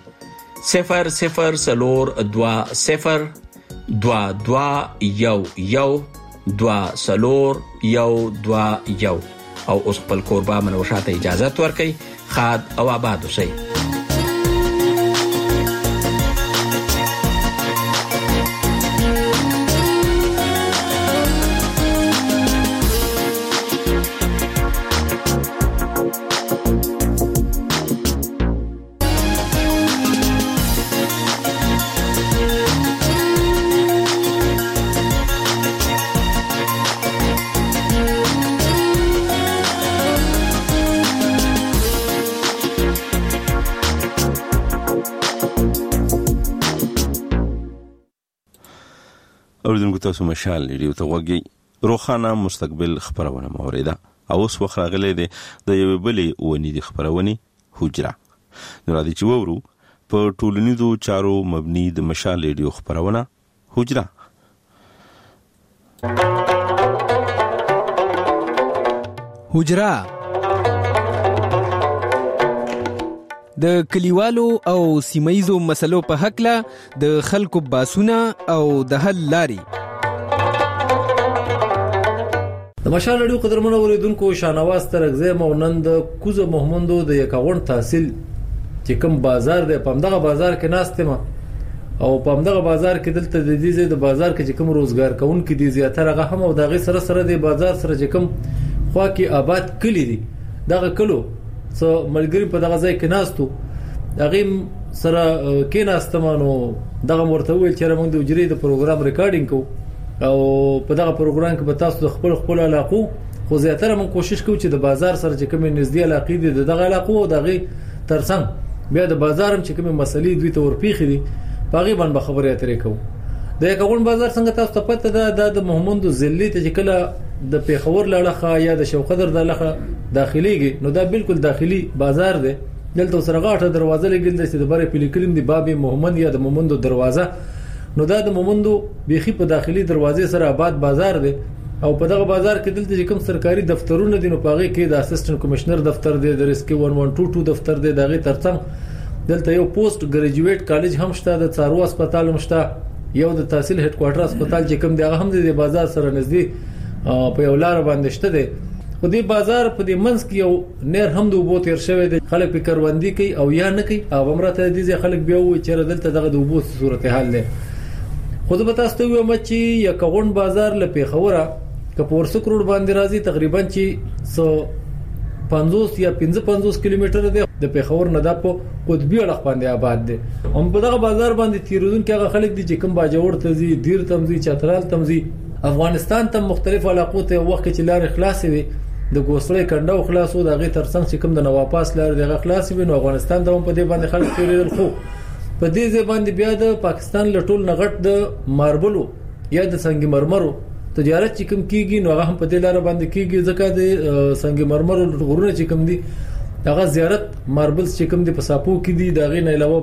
0020221122 او اوس خپل کوربه منوشاته اجازه ورکړئ. خاد او آباد اوسئ. اوریدونکو تاسو مشال ریډیو ته وګورئ. روخانه مستقبل خبرونه موریده او اوس وخت راغلی دی د یو بلې ونی د خبرونه حجره. نو راځي چې وورو په ټولنیزو چارو مبني د مشال ریډیو خبرونه حجره. حجره د کلیوالو او سیمایزو مسلو په حق له د خلکو باسونه او د حل لاري. د مشال رادیو قدرمنو اوریدونکو شانواز ترغزه مونند کوزه محمدو د یکاون تحصیل چې کوم بازار دی په همدغه بازار کې ناستم او په همدغه بازار کې دلته د دې د بازار کې چې کوم روزګار کوونکو دي زیاتره هغه هم او دغه سره د بازار سره چې کوم خوا کې آباد کلی دي دغه کلو څو ملګری په دغه ځای کې ناستو هغه سره کې ناستمانو دغه مرته ویل چې موږ د وجري د پروګرام ریکارډینګ کو او په دغه پروګرام کې به تاسو خپل علاقو خو زیاتره موږ کوشش کوو چې د بازار سره چې کوم نږدې علاقې دي دغه علاقو او دغه ترڅنګ بیا د بازار هم چې کوم مسلې دوی ته ورپیخي دي پاغي باندې خبرې اترې کوو د یکاغون بازار څنګه تاسو ته پته ده د محمد زلی ته چې کله د پیښور لړخه یا د شوقدر د لړخه داخليږي نو دا بالکل داخلي بازار دی دلته سره غاټه دروازه لګیل د بره پلیکریم دی باب محمد یا د محمد دروازه نو دا د محمد بيخي په داخلي دروازې سره آباد بازار دی او په دغه بازار کې دلته کوم سرکاري دفترونه دي نو پاغي کې د اسسټنټ کمشنر دفتر دی د ریسکي 1122 دفتر دی دغه ترڅنګ دلته یو پوسټ ګریجویټ کالج هم شته د څارو هسپتال هم شته یو د تحصیل هډ کوارټر هسپتال چې کوم دی هغه هم د بازار سره نږدې په یو لار باندې شته دی خو دې بازار په دې منځ کې یو نیر هم د وبو تیر شوی دی خلک په کاروندي کوي او یا نه کوي او امرته دې خلک بیا و چې دلته دغه د وبو صورتحال دی خو د تاسو ته وایم چې یکاغون بازار لپاره خوره کپورس کروڑ باندې راځي تقریبا چې 50 یا 55 کیلومتر دی د پیښور نه د قطبی اړه باندې آباد دي هم په دغه بازار باندې تیرودونکو هغه خلک دي چې کوم باجوړ ته زی دیر تمزي چترال تمزي افغانستان ته مختلف علاقو ته وخت چې لار خلاص وي د ګوسړې کنده خلاصو دغه ترڅنګ چې کوم د نواپاس لار دغه خلاص وي نو افغانستان ته په دې باندې خلک تیرېدل خو په دې ځای باندې بیا د پاکستان لټول نغټ د ماربلو یا د سنگ مرمرو تجارت چې کوم کیږي نو هغه هم په دې لار باندې کیږي ځکه د سنگ مرمرو غرونه چې کوم دي هغه زیارت ماربلز چې کوم دي په ساپو کې دي دغه نه علاوه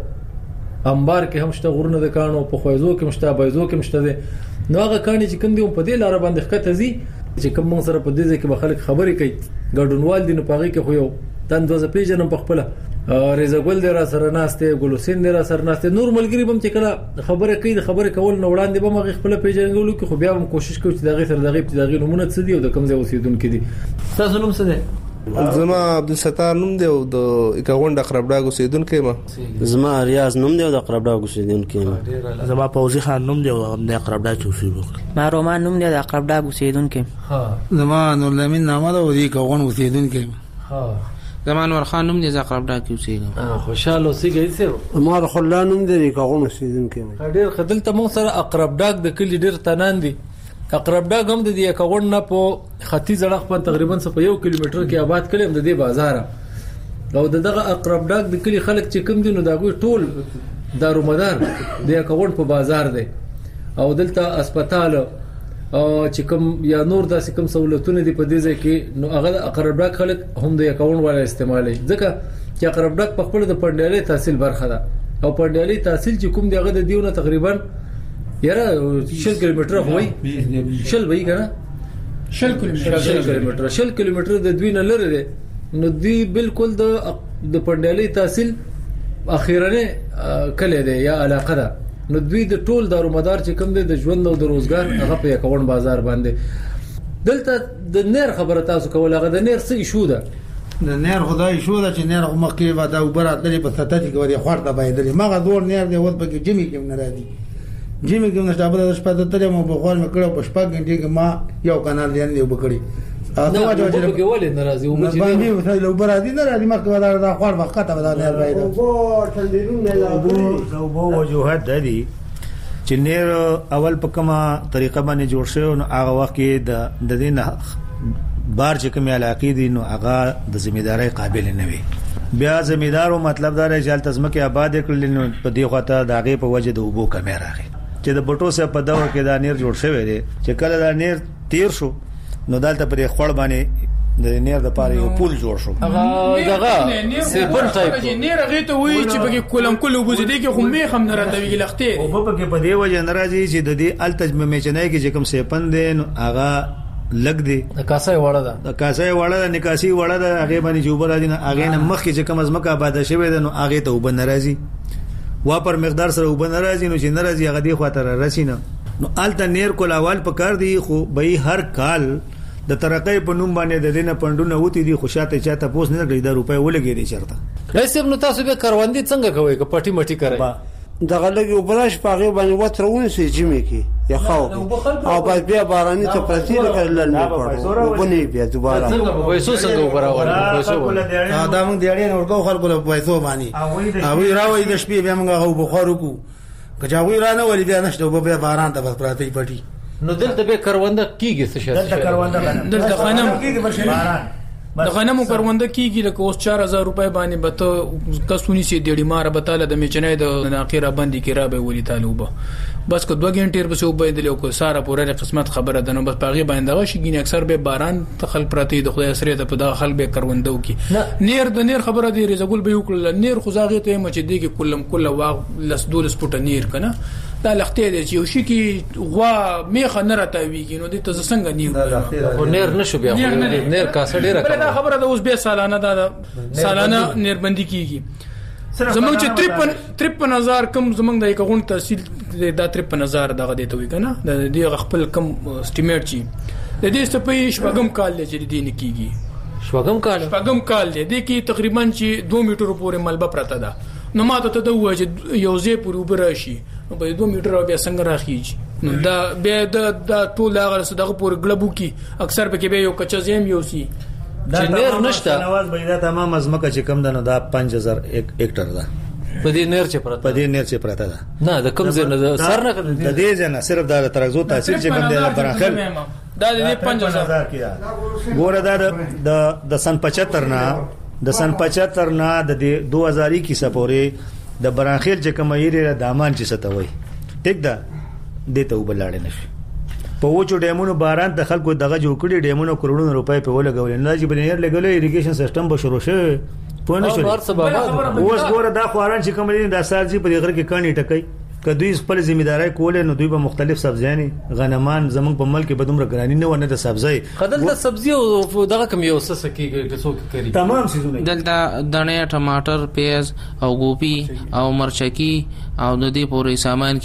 په انبار کې هم شته غرونه د کانو په خوځو کې مشته بایزو کې مشته نو هغه کاني چې کوم دي په دې لار باندې ښکته زی چې کوم سره په دې کې به خلک خبرې کوي ګډونوال دي نو پاغي کې خو یو تن دوزه پیژنم په خپل رضا ګل دی را سره ناشته ګل حسین دی را سره ناشته نور ملګری بم چې کله خبره کوي د خبره کول نو وړاندې به مغه خپل پیژنګلو کې خو بیا هم کوشش کوي چې دغه سره دغه نمونه څه دی او د کوم ځای اوسیدونکو دي تاسو نوم څه دی زما عبدالستار نوم دی او د یکاغون د قربډاګ اوسیدونکو ما زما ریاض نوم دی او د قربډاګ اوسیدونکو ما زما فوزي خان نوم دی او د قربډاګ اوسیدونکو ما رومان نوم دی د قربډاګ اوسیدونکو ها زما نور لمن نامه دی او د یکاغون اوسیدونکو ها زمان ورخان نوم دی ز قربډاګ اوسیدونکو خوشاله اوسېږي سره ما خلا نوم دی یکاغون اوسیدونکو ډېر خدل ته مو سره قربډاګ د کلی ډېر تنان دي قربډاګ هم د یکاغون نه په ختیځ اړخ په تقریبا 1 کیلومتر کې آباد کړي د دې بازار او دغه قربډاګ د کلی خلک چې کوم دي نو دا ټول دارومدار د یکاغون په بازار دی او دلته هسپتال او چې کوم یا نور داسې کوم سہولتونه دي په دې ځای کې نو هغه قربډاګ خلک هم د یکاغون ولا استعمالي ځکه چې قربډاګ په خپل د پندالي تحصیل برخه ده او پندالي تحصیل چې کوم دیغه د دیونه تقریبا یاره 6 کیلومتر وای شل وای کنه 6 کیلومتر د دوی نه لره دي نو دی بالکل د پندالي تحصیل اخیرانه کله دی یا علاقه ده نو دوی د ټول دارومدار چې کوم د ژوند او د روزګار هغه په یکاغون بازار باندې دلته د نیر خبره تاسو کول هغه د نیر څه ایشو ده د نیر خدای شو دا چې نیر مخکې و دا وبرات لري په ستاتي کې وري خورته باندې مغه دور نیر دی ود پکې جمی کې نه راځي جمی کې نشته بل د شپه د تل مو په خور مکړه په شپه کې کې ما یو کانال دی نه وبکړي نو واجب کې ولې ناراضي و چې باندې وځي لو برادي نه راځي مخکې ودا دا خور وخت ودا نه راځي او تندرونه لا وو وجوهات دي چې نیر اول په کومه طریقه باندې جوړ شو نو هغه وخت کې د دینه بار چې کوم علاقې دي نو هغه د ځمېداري قابل نه وي بیا ځمېدارو مطلب دا رجال تزمکه آباد کړل نو په دې خواته داغه په وجه د وبو کمه راغی چې د بټو سره په دور کې دا نیر جوړ شوی دی چې کله دا نیر تیر شو نو دلته پرې خړ باندې د نیر د پاره یو پول جوړ شو هغه سیپن ټایپ نیر هغه ته وی چې بګي کولم کول وبزدي کې خو می خم نه راځي لختې او په کې په دې وجه ناراضي چې د دې التجمه میچنای کې چې کوم سیپن دی نو هغه لګ دی د کاسای وړه ده د کاسای وړه ده نکاسي وړه ده هغه باندې جوبر راځي نه هغه نه مخ کې چې کوم ازمکه آباد شوی ده نو هغه ته وب ناراضي وا پر مقدار سره وب ناراضي نو چې ناراضي هغه دی خاطر رسینه نو الته نیر کول اول پکار دی خو به هر کال د ترقې په نوم باندې د دینه پندونه وتی دي خوشاته چاته پوس نه کړی د روپې ولګي دي چرته ایسب نو تاسو به کاروندې څنګه کوي که پټي مټي کوي دغه لګي وبراش پاغه باندې وترونه سي جمی کې یا خو او بس بیا باراني ته پرتی کړل نه پړو ونی بیا دوباره څنګه پیسو څنګه وبراول پیسو دا موږ دیړې نه ورکو خلکو له پیسو باندې او راوي د شپې بیا موږ غو بخارو کو کجاوی رانه ولې بیا نشته وبیا باران ته بس پراتی پټي نو دلته به کرونده کیږي څه شي دلته کرونده دلته غنم کیږي باران د غنمو کرونده کیږي لکه اوس 4000 روپے باندې به ته کسونی سي ډېړي مار به تعالی د میچنې د اخیره باندې کې را به ولي طالبه بس کو 2 غنټې په سو به د لوکو ساره پوره قسمت خبره ده نو بس پاغي باندې غشي ګینه اکثر به باران تخل پراتی د خدای سره د په داخل به کروندو کی نیر د نیر خبره دی رزګول به وکړل نیر خزاغه ته مچ دی کې کلم کله واغ لس دول سپټ نیر کنه دا لختې دی چې وشي کې غوا میخه نه راتويږي نو د ته څنګه نیر خو نیر نشو بیا نیر کاسه ډیره دا خبره ده اوس به سالانه دا سالانه نیربندي کیږي زمونږ چې 53000 کم زمونږ د یو غون تحصیل دا 53000 دغه دی ته وي کنه د دې خپل کم اسټیمیټ چی د دې سپې شپږم کال لچې دی نه کیږي شپږم کال دی کې تقریبا چې 2 میټر پورې ملبه پراته ده نو ماته ته د یو ځای پورې وبراشي نو په 2 میټر بیا څنګه راخیږي نو دا به د ټول هغه صدقه پورې ګلبو کی اکثر به کې به یو کچا زم یو سی دا نیر نشته نواز بيدا تمام ازمکه چې کم دنه دا 5000 هکټر ده په دې نیر چې پراته ده نه د کم ځای نه سر نه د دې ځای نه صرف دا ترغزو تحصیل چې کم دی برانخل دا د 5000 کې ګوره دا د سن 75 نه د 2021 پورې د برانخل چې کوم یې دامان چې ستوي ټیک ده دته وبلاړ نشي په وچو ډیمونو باران د خلکو دغه جوړ کړي ډیمونو کروڑونو روپۍ په ولګول نه چې بنیر لګول اریګیشن سیستم به شروع شي په نشو اوس ګوره دا خواران چې کوم دي د سارجي په غره کې کانی ټکای کدوې خپل ځمېداري کول نو دوی به مختلف سبزیانی غنمان زمون په ملک به دومره ګرانی نه ونه د سبزی خدل د سبزی او دغه کم یو څه کیږي چې څوک کوي تمام سيزونه دلته دانه ټماټر پیاز او ګوپی او مرچکی او د دې پورې سامان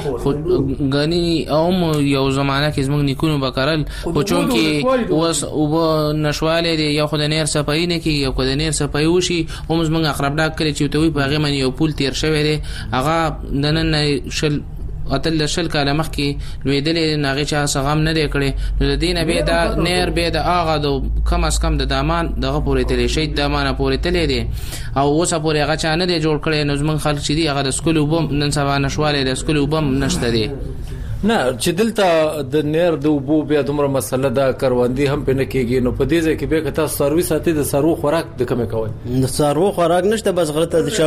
کی غنی او یو زمانہ کې زموږ نیکونو بکرل او چون کې اوس او نشواله دی یو خدای نیر صفای نه کی یو خدای نیر صفای وشي او زموږ اقرب ډاک کړي چې ته وي په هغه من یو پول تیر شوی دی هغه نن شل اتل شل کاله مخکې لویدلې ناغه چا سغم نه کړي نو د دینه به دا نیر به د اغه د کم اس کم د دامان دغه پورې تلې شي د دامان پورې تلې دي او اوسه پورې هغه چا نه دی جوړ کړي نو زمون خلک چې دی هغه د سکول وبم نن سبا نشواله د سکول وبم نشته دی نه چې دلته د نیر د وبو بیا دومره مسله دا کروندي هم پنه کېږي نو په دې ځای کې به کته سروي ساتي د سرو خوراک د کمه کوي د سرو خوراک نشته بس غلطه د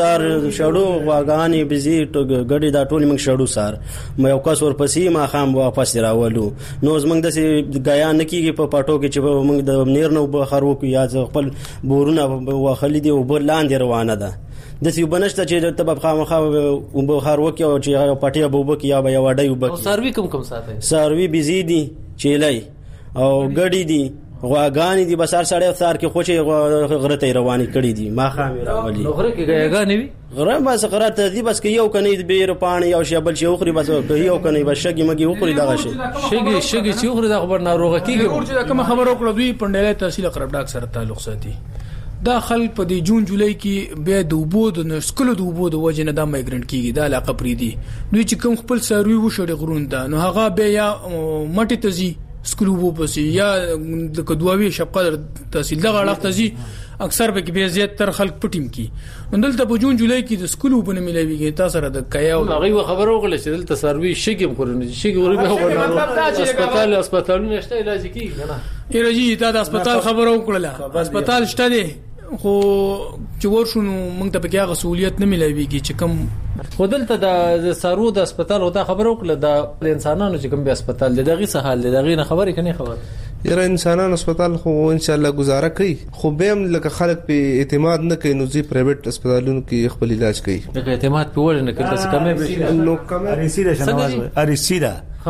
شړو واغانی بيزي ګډي دا ټول موږ شړو سار مې یو کس ورپسې ما خام واپس راولو نو زمنګ د غیا نه کېږي په پټو کې چې موږ د نیر نو بخارو کې یا خپل بورونه واخلي دي او بل لاندې روانه ده د سی وبنشته چې تب خامخا وبخار وکي او چې پټي بوبک یا بیا وډای وبک او سروي کوم ساتي سروي بيزي دي چيلای او ګډي دي غواګانی دي بسار سړی افطار کې خوشي غره ته رواني کړي دي ما خامي راولي غره کې غیاګانی وي غره بس غره ته دي بس کې یو کني بیر پانی او شبل شي اخري بس یو کني بس شګي مګي اخري دغه شي چې اخري دا خبر ناروغه کیږي ورته کوم خبر وکړه دوی پندلې تحصیل قرب ډاک سره تعلق ساتي دا خلک په دی جون جولای کې به د وبو د نسکلو د وبو د وجنه د مایګرنټ کیږي د علاقه پری دي دوی چې کوم خپل سروي وشړي غرون ته نو هغه به یا مټي تزي سکلو وبو پسې یا د کدووي شپقدر تحصیل دغه اړه تزي اکثر به کې به زیات تر خلک پټیم کی دلته په جون جولای کې د سکلو په ملويږي تاسو سره د کیا او هغه خبر وکړه چې دلته سروي شګم خورنه شګي ورې به هسپتالونه شته علاج کیږي نه ایرجی دا د هسپتال خبر وکړه هسپتال شته دي خو چې ورشونو موږ ته پکې هغه سہولیت نه ملويږي چې کم خودلته د سارو د هسپتال او دا خبر وکړه د انسانانو چې کوم به هسپتال دغه څه حال دغه نه خبرې کني خبر یره انسانانو هسپتال خو ان شاء الله گزاره کوي خو به لکه خلک په اعتماد نه کوي نو زی پرایویټ هسپتالونو کې خپل علاج کوي دغه اعتماد په ول نه کوي څه کمه نو کمه اریسیدا شنواز اریسیدا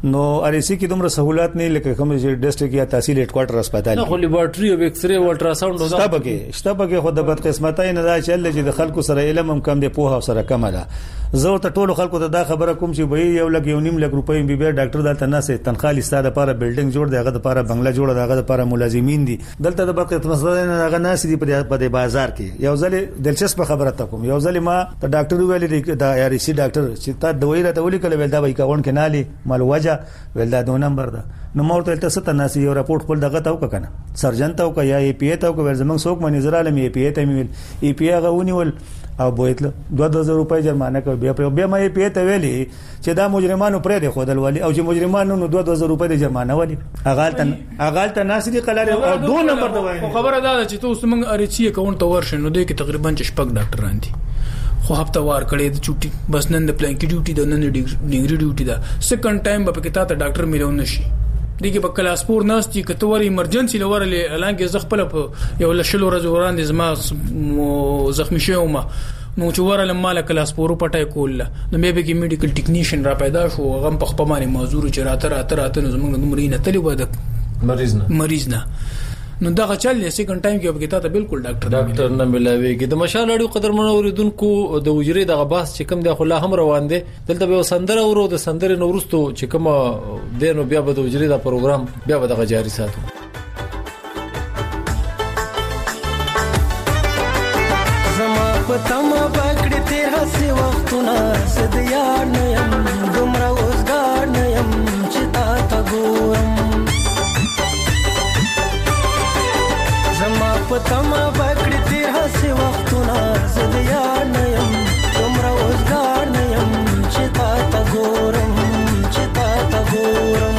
نو اریسی کې دومره سہولت نه لکه کوم چې ډیسټریکټ یا تحصیل هډ کوارټر هسپتال نه خو لیبارټري او ایکس رے او الټراساوند شته خو د بدقسمتۍ نه دا چې چې د خلکو سره علم هم کم دی په سره کم ده زه ته ټولو خلکو ته دا خبره کوم چې به یو لګ یو نیم لګ روپۍ بي بي ډاکټر دلته نه سي تنخواه لسته لپاره بلډینګ جوړ دی هغه لپاره بنگله جوړ دی هغه لپاره ملازمین دي دلته د بقیت مسله نه هغه ناس دي په بازار کې یو ځل دلچسپ خبره تا کوم یو ځل ما ته ډاکټر ویل دا ار سی ډاکټر چې تا دوی راته ولي کله ول دا وای کاون کې نالي مال وجه ول دا 2 نمبر دا نو مورته تاسو ته ناس یو راپورټ خپل دغه تاو کنه سرجن تاو یا ای پی تاو ول زمنګ څوک منی زراله می پی ته می ای پی هغه ونیول او بوتله 2000 روپۍ جرمانه کوي بیا ما پی ته ویلي چې دا مجرمانو پرې دی خودل والی او چې مجرمانو نو 2000 روپۍ د جرمانه والی اغال ته ناس دي قلاره او 2 نمبر دا وایي خبره دا چې تاسو موږ اریچی اکاونټ ته ورشئ نو دوی کې تقریبا 6 ډاکټران دي خو هفته وار کړي د چوټي بس نن د پلان کې ډیوټي د نن ډیګری ډیوټي دا سکند ټایم به کې ته ډاکټر میلون نشي دغه په کلاس پور ناستي کته ور ایمرجنسي لورله اعلان کې زغ خپل یو لشل ورځ وړاندې زما زخمی شوم نو چې ورله مال کلاس پورو پټای کول نو مې به کې میډیکل ټیکنیشن را پیدا شو غم په خپمانه موضوع چې راته نو زمونږ نمرینه تلی بده مریض نه نو دا چل نه سیکنډ ټایم کې به ته بالکل ډاکټر نه ملاويږي د مشال اړو قدر منوریدونکو د وجري د غباس چې کوم د خلا هم روان دي دلته به سندره ورو د سندره نورستو چې کوم دینو بیا به د وجري دا پروګرام بیا به د جاری ساتو زما پتم پکړې تیر هسي وختونه زد یار نه يم دومره اوسګار نه يم چې تا ته ګورم پتم پکړې تیر هسي وختونه زد یار نه يم دومره اوسګار نه يم چې تا ته ګورم چې تا ته ګورم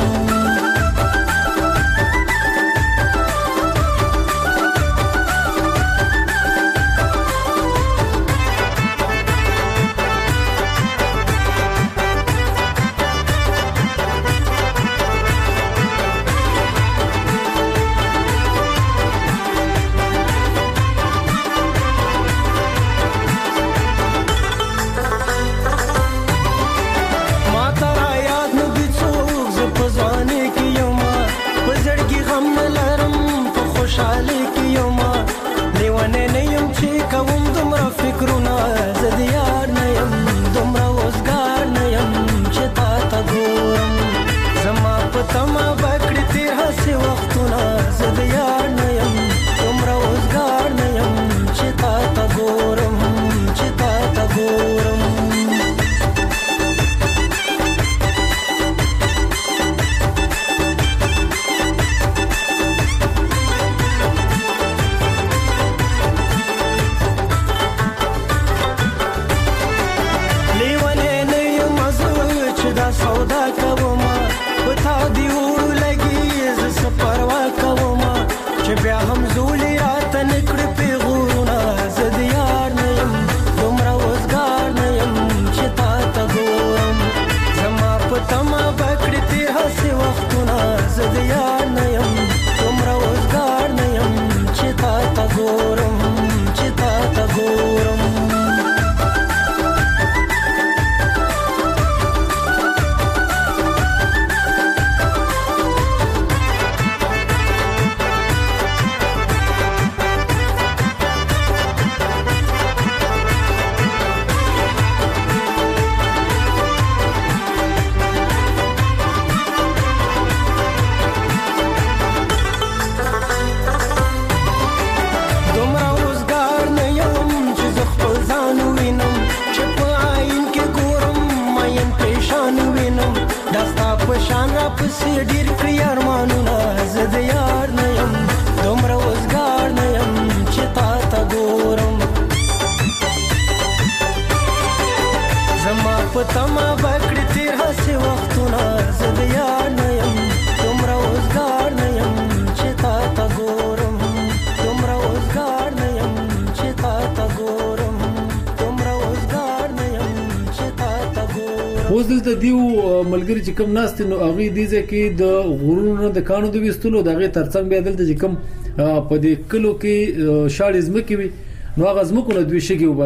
اوس دلته دیو ملګری چې کوم ناست نو هغه دي چې د غرونو د کانو د وستلو دغه ترڅنګ بیا دلته چې کوم په دې کلو کې شاړې زمکې وي نو هغه زمکو نه دوی شګي وباسي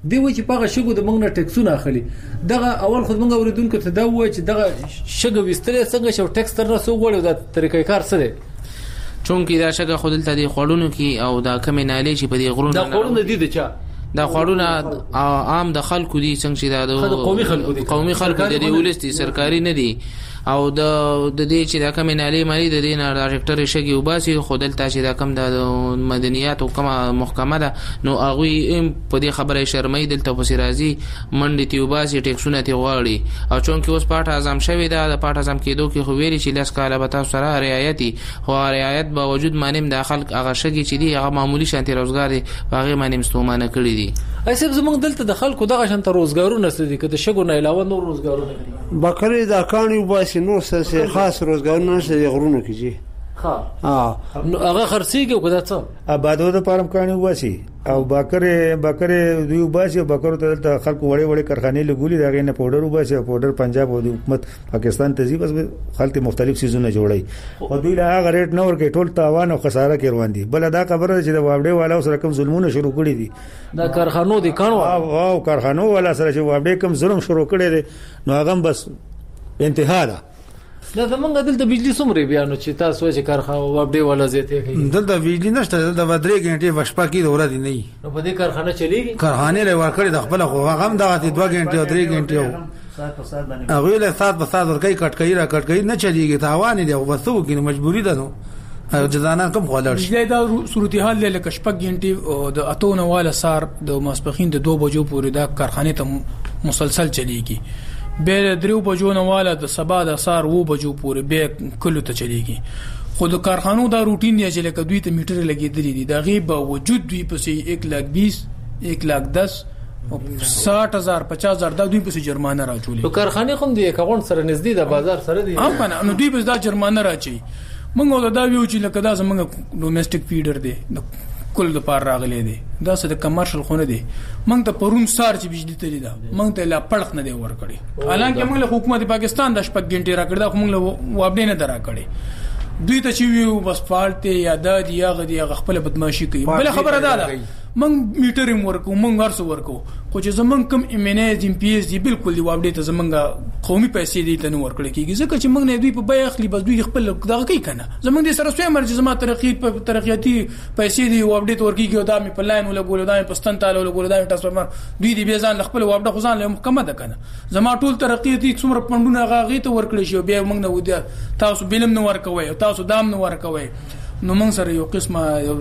دی و چې پاغه شګو د موږ نه ټیکسونه اخلي دغه اول خود موږ اوریدونکو ته دا وایي چې دغه شګو وستلې څنګه شو ټیکس تر نه سو غوړو د طریقې کار سره چونکی دا شګه خودل ته دی خړونو کې او دا کمی نالې چې په دې غرونو دا خړونه دي د چا دا خړونه عام د خلکو دي څنګه چې دا د قومي خلکو دي ولستي سرکاري نه دي او د دې چې دا کم نالي مالي د دې نه ډایرکټر شګي وباسي خودل ته چې دا کم د مدنیات او کم محکمه ده نو هغه په دې خبره شرمای دلته په سرازي منډي تی وباسي ټیکسونه تی غواړي او چون کې اوس پټ اعظم شوی دا د پټ اعظم کېدو کې خو ویلي چې لاس کاله به تاسو سره رعایتي خو رعایت با وجود مانیم د خلک هغه شګي چې دی هغه معمولی شانتي روزګار دی هغه مانیم ستومانه کړی دي ایسب زمونږ دلته د خلکو دغه شانته روزګارونه ستدي کده شګو نه علاوه نور روزګارونه بکرې دا کانی وباسي نو څه خاص روزګارونه نشته غرونو کې جی نو هغه خرڅيږي کدا څه آبادو د پارم کانی وباسي او بکرې دوی وباسي بکرو ته خلکو وړي وړي کارخانه لګولي دغه نه پاوډر وباسي پاوډر پنجاب او د حکومت پاکستان ته زی بس خلک مختلف سيزونه جوړي او دوی له هغه ریټ نور کې ټول تاوان او خساره کې روان دي بل دا خبره چې د وابډي والا سره کوم ظلمونه شروع کړي دي دا کارخانو دي کانو او کارخانو والا سره چې وابډي کوم ظلم شروع کړي دي نو هغه بس انتها ده دا زمونږ دلته بجلی څومره بیا نو چې تاسو چې کارخانه وابډي والا زیاته کوي دلته بجلی نشته دلته 3 غنټې وشپا کې دوره دي نه نو په دې کارخانه چلیږي کارخانه له ورکړې د خپل خو هغه هم دغه 2 غنټې او 3 غنټې هغه له سات په سات ورکې کټکې را کټکې نه چلیږي تاوان دي او بسو کې مجبوری ده نو جزانه کوم خولر شي دا صورتحال له کشپک غنټې د اتونه والا سار د ماسپخین د 2 بجو پورې دا کارخانه ته مسلسل چلیږي به 3 بجو نه والا د سبا د سار 2 بجو پورې به کلو ته چلیږي خود کارخانو دا روټین دی چې لکه دوی ته میټر لګیدلی دي دا غي به وجود دوی پسې 120 110 60,000 50,000 دا دوی پسې جرمانه راچولي تو کارخانه کوم دی اکاونټ سره نږدې د بازار سره دی هم کنه نو دوی پسې دا جرمانه راچي موږ دا ویو چې لکه دا زمونږ ډومېسټک فیډر دی کل د پار راغلي دي دا څه د کمرشل خونه دي موږ ته پرون سار چې بجلی تللی دا موږ ته لا پړق نه دی ور کړی حالانکه موږ له حکومت پاکستان د شپږ غنټې را کړی دا موږ له وابډې نه درا کړی دوی ته چې ویو بس فالټ یا د یا غدي خپل بدمعشي کوي بل خبره ده موږ میټر ورکو موږ ورسو ورکو خو چې زمون کم ایمنیز ام پی ایس دی بالکل دی وابډې ته زمونږ قومي پیسې دي ته نو ورکړل کیږي ځکه چې موږ نه دوی په بیه اخلي بس دوی خپل دغه کوي کنه زمونږ د سره سوی مرجه زما ترقیاتي پیسې دی وابډې ته ورکیږي او دا می په لاین ولا ګول دا په ستن تاله ولا ګول دا ټرانسفارمر دوی دی به ځان خپل وابډه خو ځان له محکمه ده کنه زما ټول ترقیاتي څومره پندونه غاغي ته ورکړل شي بیا موږ نه ودی تاسو بلم نه ورکوي تاسو دام نه ورکوي نو موږ سره یو قسمه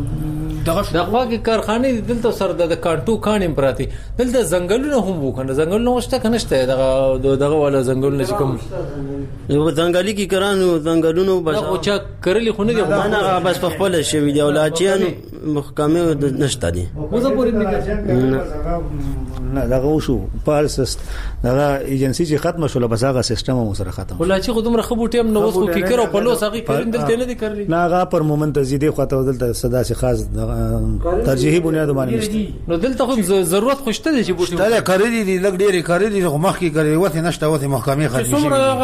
دغه کارخانه دلته سره د کانټو کانیم پراتی دلته ځنګلونه هم وکنه ځنګلونه وشته کنهشته دغه ولا ځنګلونه چې کوم یو ځنګلي کې کرانو ځنګلونو بس او چا کرلی خونه دی نه بس په خپل شوی دی ولایتيان محکمه نشته دي موږ پورې نه دغه وشو پالس دغه ایجنسی چې ختم شول بس هغه سیستم مو سره ختم ولایتي خودم رخبو ټیم نو وسو کې کرو په لوس هغه کرین دلته نه دي کرلی نه هغه پر مومنت زیاده خاطر دلته صدا سي خاص ترجیحي بنیاد باندې نو دلته خو ضرورت خوشته دي چې بوټي دا کړی دي لګ ډېری کړی دي خو مخکې کړی وته نشته وته محکمه خدمت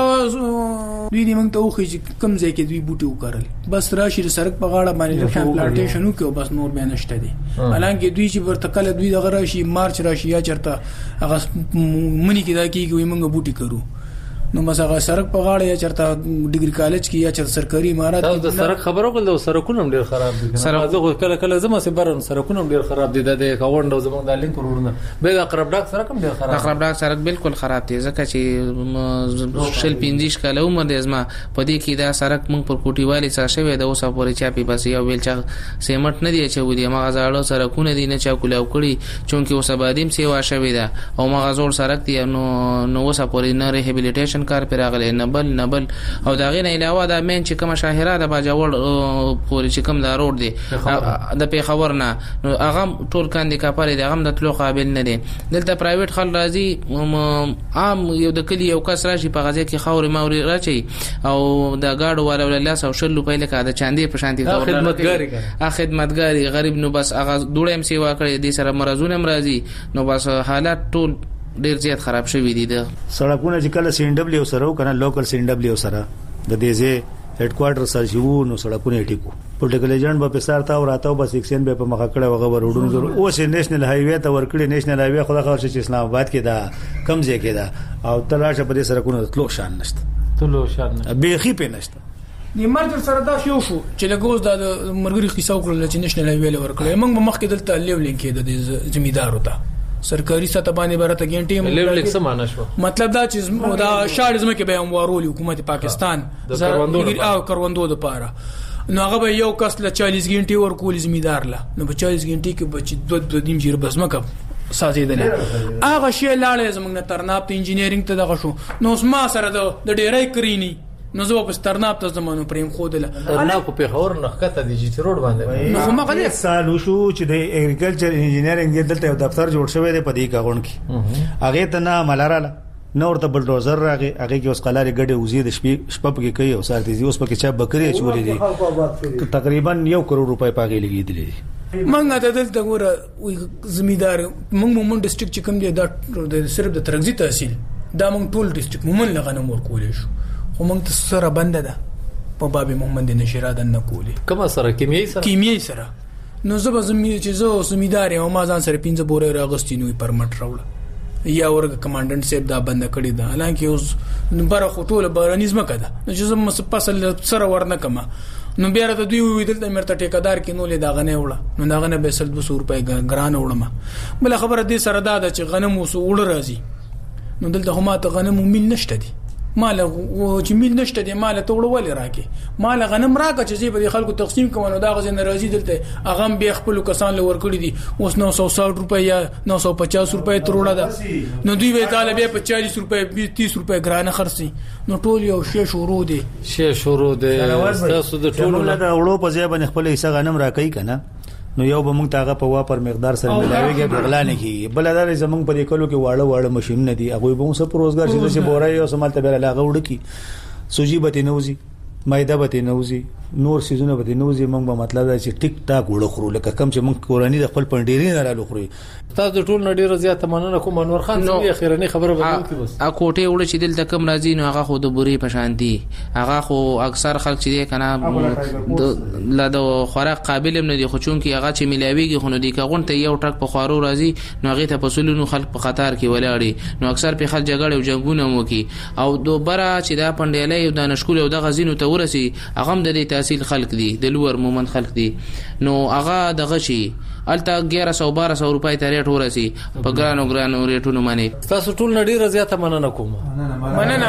دوی دې موږ ته وخی چې کم ځای کې دوی بوټي وکړل بس راشي سرک په غاړه باندې د پلانټیشن وکړو بس نور به نشته دي حالانکه دوی چې ورتکل دوی دغه راشي مارچ راشي یا چرته هغه منی کې دا کیږي موږ بوټي کرو نو مسغه سرک په غاړه یا چرته ډیګری کالج کې یا چرته سرکاري امارات دا د سرک خبرو کول د سرکونو ډیر خراب دي سرکونه کله کله زما سه برن سرکونو ډیر خراب دي د کاوند او زمونږ د لینک ورونه به د اقرب ډاک سرک هم ډیر خراب اقرب ډاک سرک بالکل خراب دي ځکه چې شل 15 کاله عمر د ازما په دې کې دا سرک مونږ پر کوټي والی څخه شوی د اوسه پورې چاپی بس یو ویل چې سیمټ نه دی چې ودی ما غزاړو سرکونه دي نه چا کولاو کړی چونکه اوسه بادیم سیوا شوی دا او ما غزول سرک دی نو اوسه پورې نه ریهابیلیټیشن کار پر راغلی نبل او دا غینه علاوه دا مین چې کوم شاهرا د باجوړ پورې چې کوم دا روډ دی د پیښور نه نو هغه ټول کاندي کاپاري د هغه د تلو قابل نه دي دلته پرایویټ خل راځي عام یو د کلی یو کس راشي په غزه کې خوري موري راچي او د گاډو والا ولله سو شلو په لکه د چاندي په شانتي خدمتګاری غریب نو بس هغه دوړم سیوا کړی دي سره مرزونه مرضی نو بس حالات ټول ډیر زیات خراب شوی دي د سړکونه چې کله سین ډبلیو سره کنه لوکل سین ډبلیو سره د دې ځای هډ کوارټر سره شو نو سړکونه ټیکو پولیټیکل ایجنټ به پسار تا وراته بس ایکسن به په مخه کړه وغه ورودونو ضرور اوس نېشنل هایوې ته ورکړي نېشنل هایوې خو دا خبر چې اسلام آباد کې دا کم ځای کې دا او تلاشه په دې سره کو تلو شان نشته بیخي په نشته نیمار سره دا شو چې لګوز د مرګري قصه وکړل چې نېشنل هایوې له ورکړي موږ مخکې دلته لیولینګ کې د زمیدار وتا سرکاري سطح باندې برته ګنټي لیولینګ څه معنا شو مطلب دا چې دا شاړزم کې به اموارول حکومت پاکستان کروندو د پاره نو هغه به یو کس له 40 غنټي ورکول زمیدار لا نو په 40 غنټي کې بچ 2 دیم جیر بس مکه سازیدل هغه شی لاړې زمنګ نه ترناب ته انجینیرینګ ته دغه شو نو ما سره د ډیرای کرینی نو زه په ترناب ته زمانو پریم خودله ترناب په خور نه کته د جی ټی روډ باندې نو ما غلې سال شو چې د اګریکلچر انجینیرینګ دلته یو دفتر جوړ شوی دی په دې کاغون کې هغه ته نه ملاراله نور ته بلډوزر راغی هغه کې اوس قلاري ګډه وزید شپه کې کوي او سارتيزي اوس پکې چا بکری چولې دي تقریبا 1 کروڑ روپۍ پاګې لګېدلې منګه ته دلته ګوره زمیدار موږ ډیسټریکټ چې کوم دی دا صرف د ترغزي تحصیل دا موږ ټول ډیسټریکټ موږ لغنه مور کولې شو خو موږ ته سره بنده ده په باب محمد نشراد نه کولې کوم سره کیمیاي سره نو زه چې زمیدار او ما ځان سره 15 بورې راغستینوي پرمټ راوړل یا ورګ کمانډنټ صاحب دا بند کړی دا حالانکه اوس بره خټول بارانیزم کده چې زما فصل سره ورنه کما نو بیا ته دوی ویل د مرته ټیکادار کې نو له دا غنه وړه نو دا غنه به 200 روپۍ ګران وړم بل خبره دې سره دا چې غنم وسوړ راځي نو دلته هم ته غنم مل نشته دي مال چې مل نشته دي مال ته وړول راکې مال غنم راکې چې زی په خلکو تقسیم کوم نو دا غزه ناراضي دلته هغه به خپل کسان له ورکړي دي اوس 960 روپۍ یا 950 روپۍ تروړه ده نو دوی به طالب په 40 روپۍ 30 روپۍ ګرانه خرسي نو ټول یو شی شروع دي تاسو د ټول له وړو په ځای باندې خپل حصہ غنم راکې کنه نو یو به موږ تاغه په واپر مقدار سره ملاويږي بغلا نه کی بل دا زمونږ په لیکلو کې واړه ماشين دي هغه به موږ په روزګار چې بورای او سمال ته بل لاغه وړ کی سوجي به نوزي مایده به نوزي نور سيزونه به نوزي موږ به مطلب دا چې ټیک ټاک وړ خورو لکه کم چې موږ کورانی د خپل پنديري نه رالو خوري تاسو ټول نډیر زیات مننه کوم انور خان سي اخیرنی خبره بدل کی بس ا کوټه وړ چې دلته کم راځي نو هغه خو د بوري پشانتي هغه خو اکثر خلک چې دی کنه لا د خوراک قابل نه دي خو چون کې هغه چې ملاويږي خو نو دي کغون ته یو ټرک په خورو راځي نو هغه ته پسولونو خلک په خطر کې ولاړي نو اکثر په خل جګړه او جنگونه مو کې او دوبره چې دا پندېلې او د نشکول او د غزینو ته ورسي هغه د دې تحصیل خلک دي د لور مومن خلک دي نو هغه دغه شي الته 1100-1200 روپۍ ته ریټ ورسي په ګرانو ریټونو باندې تاسو ټول نډیر زیاته مننه کوم مننه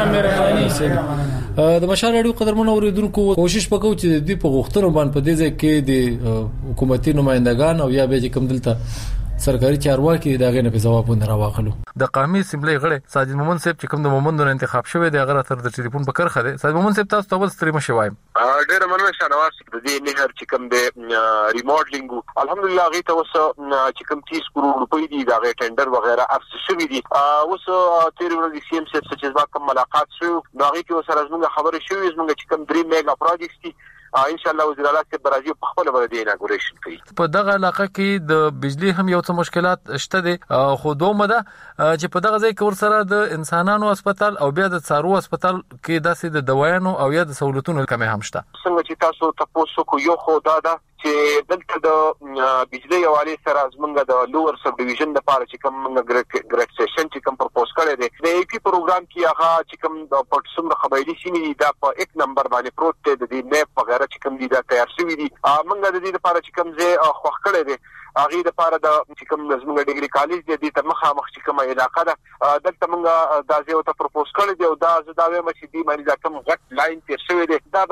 مهرباني د مشال اړیو قدرمنو اوریدونکو کوشش وکړو چې د په غوښتنو باندې په دې ځای کې د حکومتي نمائندگان او یا به کوم دلته سرکاري چارواکي دغه نه په ځوابونه راوغلو د قومي اسمبلی غړي ساجد مومن صاحب چې کوم د مومندونو انتخاب شوی دی هغه تر د ټلیفون په کرخه دی ساجد مومن صاحب تاسو ته ول ستري مشه وایم ډېر مننه شانواز د دې نهر چې کوم د ریموډلینګ الحمدلله غي ته وس چې کوم 30 کروڑ روپۍ دي دا ټینډر وغیرہ افس شوی دي اوس تیر ورځ سی ام صاحب چې ځکه کوم ملاقات شو دا غي کې سره زموږ خبره شوې زموږ چې کوم 3 میگا پروجیکټس دي ان شاء الله وزیر اعلی صاحب راځي په خپل باندې اناګوریشن کوي په دغه علاقه کې د بجلی هم یو څه مشکلات شته دي خو دومره ده چې په دغه ځای کې ور سره د انسانانو هسپتال او بیا د څارو هسپتال کې داسې د دوايانو او یا د سہولتونو کمه هم شته څنګه چې تاسو تاسو کو یو خو دا چې دلته د بجلی حواله سره زمونږ د لوور سب ډیویژن د پاره چې کوم ګریډ سیشن چې کوم پروپوز کړی دی د ای پی پروګرام کې هغه چې کوم د پټسم خبري سیمې دا په 1 نمبر باندې پروت دی د دې میپ وغیرہ چې کوم دي دا تیار شوی دي موږ د دې لپاره چې کوم ځای خوښ کړی دی هغه د لپاره د چې کوم زموږ ډیګري کالج دی د مخامخ چې کومه علاقه ده دلته موږ دا ځای ته پروپوز کړی دی او دا زداوی مچ دی باندې دا کوم غټ لاین تیر شوی دی دا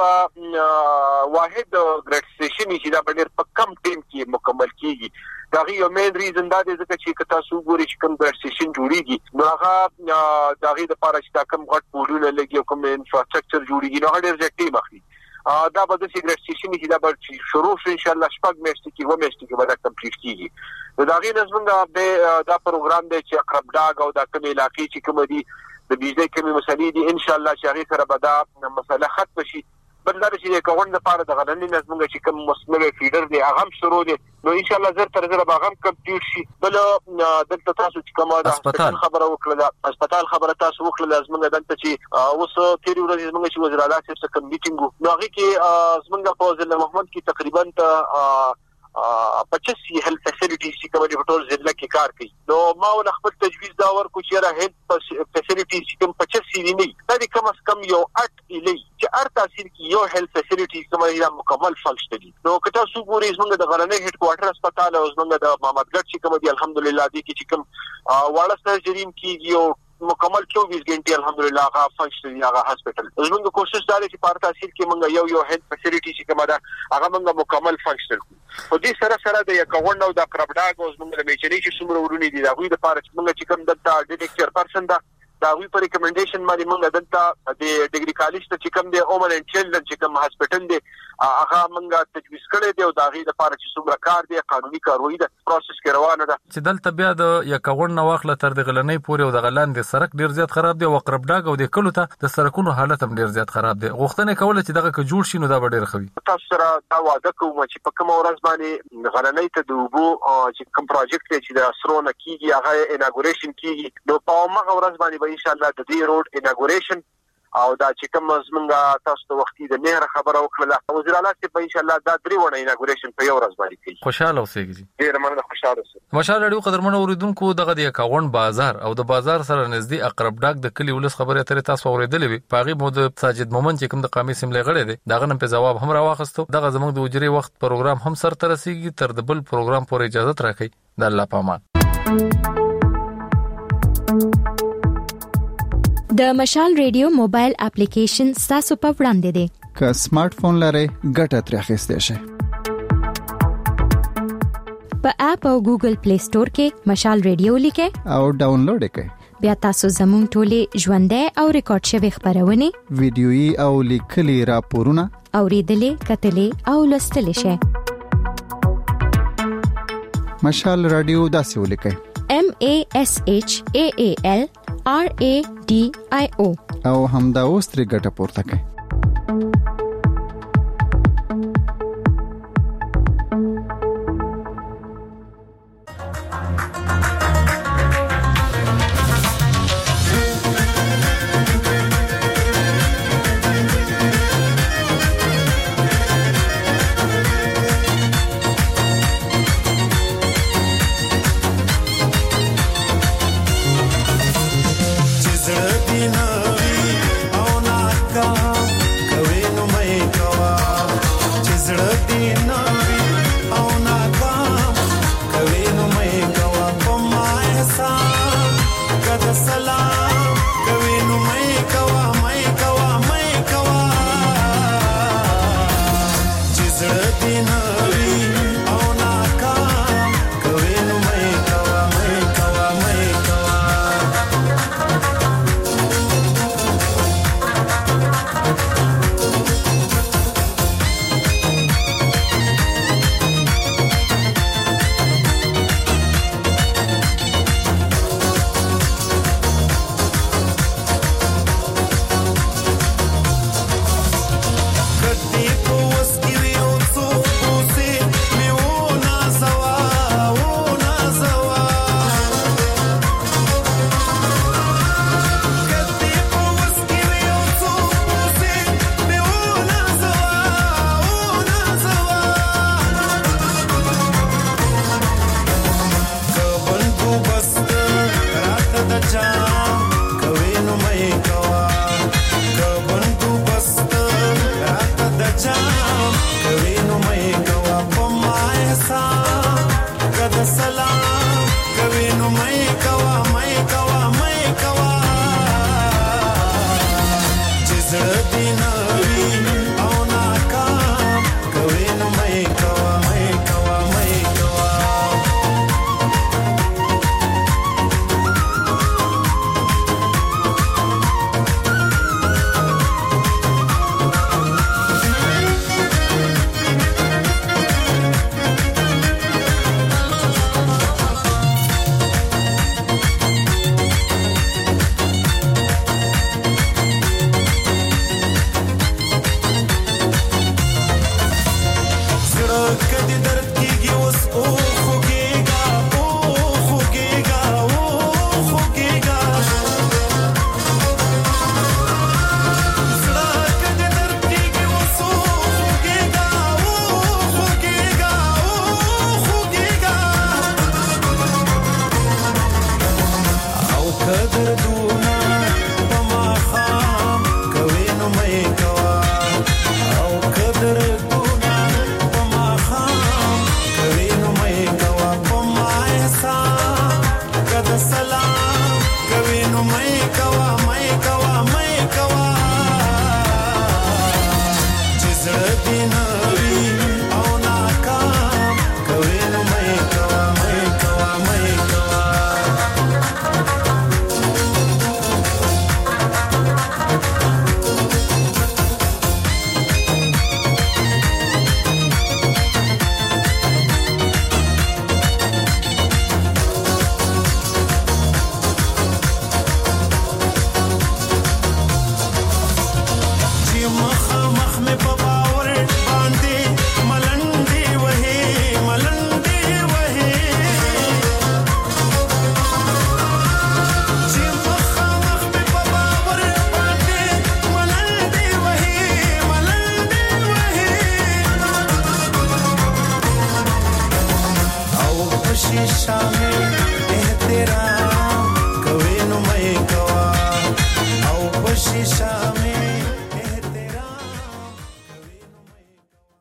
به واحد ګریډ سیشن چې دا ډېر په کم ټیم کې مکمل کیږي دا یو مین ریزن دا دی چې تاسو ګورئ چې کوم ګریډ سیشن جوړیږي نو هغه دا غي د لپاره چې دا کوم غټ پولونه لګي او کوم انفراستراکچر جوړیږي نو هغه ډېر ځکه ټیم اخلي دا به د سیګریټ سیشن چې دا به شروع شي ان شاء الله شپږ میاشتې کې و میاشتې کې به دا کمپلیټ کیږي نو دا غي نظم دا پروګرام دی چې اقرب ډاګ او دا کوم علاقې چې کوم دي د بجلی کومې مسلې دي ان شاء الله چې هغه سره به دا مسله ختم شي بلدار چې کوون د پاره د غننی نظمږه چې کوم مسمومه فیډر دی هغه هم شروع دي نو ان شاء الله زر تر زر به هم کمپلیټ شي بل دلته تاسو چې کومه د هسپتال خبره وکړه هسپتال خبره تاسو وکړه زمونږ دلته چې اوس تیری ورځ زمونږ چې وزیر اعلی صاحب سره میټینګ نو هغه کې زمونږ په ضلع محمد کې تقریبا 25 هیلث فیسیلیټیز چې کومه په ټول ضلع کې کار کوي نو ما ول خپل تجویز دا ورکو چې را هیلث فیسیلیټیز چې کوم 25 دی نه دا کم از کم یو 8 الی چې هر تحصیل کې یو هیلث فیسیلیټیز کومه مکمل فنکشن دي نو کته سو ګوري زمونږ د غرنۍ هډ کوارټر هسپتال او زمونږ د محمدګړ چې کوم دی الحمدلله دي چې کوم واړه سرجریم کیږي او مکمل 24 غنټې الحمدلله هغه فنکشن هغه هسپتال زموږ کوشش دا چې په تحصیل کې موږ یو هیلث فیسیلیټی چې کومه ده هغه موږ مکمل فنکشن په دې سره د یکاون او د قربډاګ او زموږ د میچنی چې څومره ورونی دي دا غوي د پاره چې موږ چې کوم دلته ډیټیکټر پرسن دا غوي په ریکمنډیشن باندې موږ دلته د ډیګری کالج ته چې کوم دی اومن اند چیلډرن چې کوم هسپتال دی هغه موږ تجویز کړی دی او دا غي د پاره چې څومره کار دی قانوني کاروي ده پروسس کې روانه ده چې دلته بیا د یکاون نو واخله تر د غلنۍ پورې او د غلان د سرک ډیر زیات خراب دی او قربډاګ او د کلو ته د سرکونو حالت هم ډیر زیات خراب دی غوښتنه کوله چې دغه ک جوړ شي نو دا ډیر خوي تاسو سره دا وعده کوم چې په کوم ورځ باندې غلنۍ ته د وبو چې کوم پروجیکټ چې د سرونه کیږي هغه اناګوریشن کیږي نو په هغه ورځ باندې به ان شاء الله د دې روډ اناګوریشن او دا چې کوم زمونږه تاسو ته وختي د نهر خبره وکړه وزیر اعلی چې ان شاء الله دا درې ونه اناګوریشن په یو ورځ باندې کوي خوشاله اوسئ ډیر مننه خوشاله اوسئ ماشاءالله ډیرو قدرمنو اوریدونکو دغه د یکاون بازار او د بازار سره نږدې اقربډاک د کلی ولس خبره ترې تاسو اوریدلې وي پاغي مود ساجد مومن چې کوم د قامي سیملې غړي دي دغه نن په جواب هم راوخستو دغه زموږ د وجري وخت پروګرام هم سر ترسيږي تر د بل پروګرام پورې اجازه راکړي د الله پامان د مشال ریډیو موبایل اپلیکیشن تاسو په وړاندې دی که سمارټ فون لرئ ګټه ترې اخیستئ شئ په اپ او ګوګل پلی سٹور کې مشال ریډیو لیکئ او ډاونلوډ کړئ بیا تاسو زموږ ټولې ژوندۍ او ریکارډ شوی خبرونه ویډیويي او لیکلي راپورونه اوریدلې کتلې او لوستلې شئ مشال رادیو داسې ولیکئ MASHAAL RADIO او همدا اوس ترې ګټه پورته کړئ Come शामिल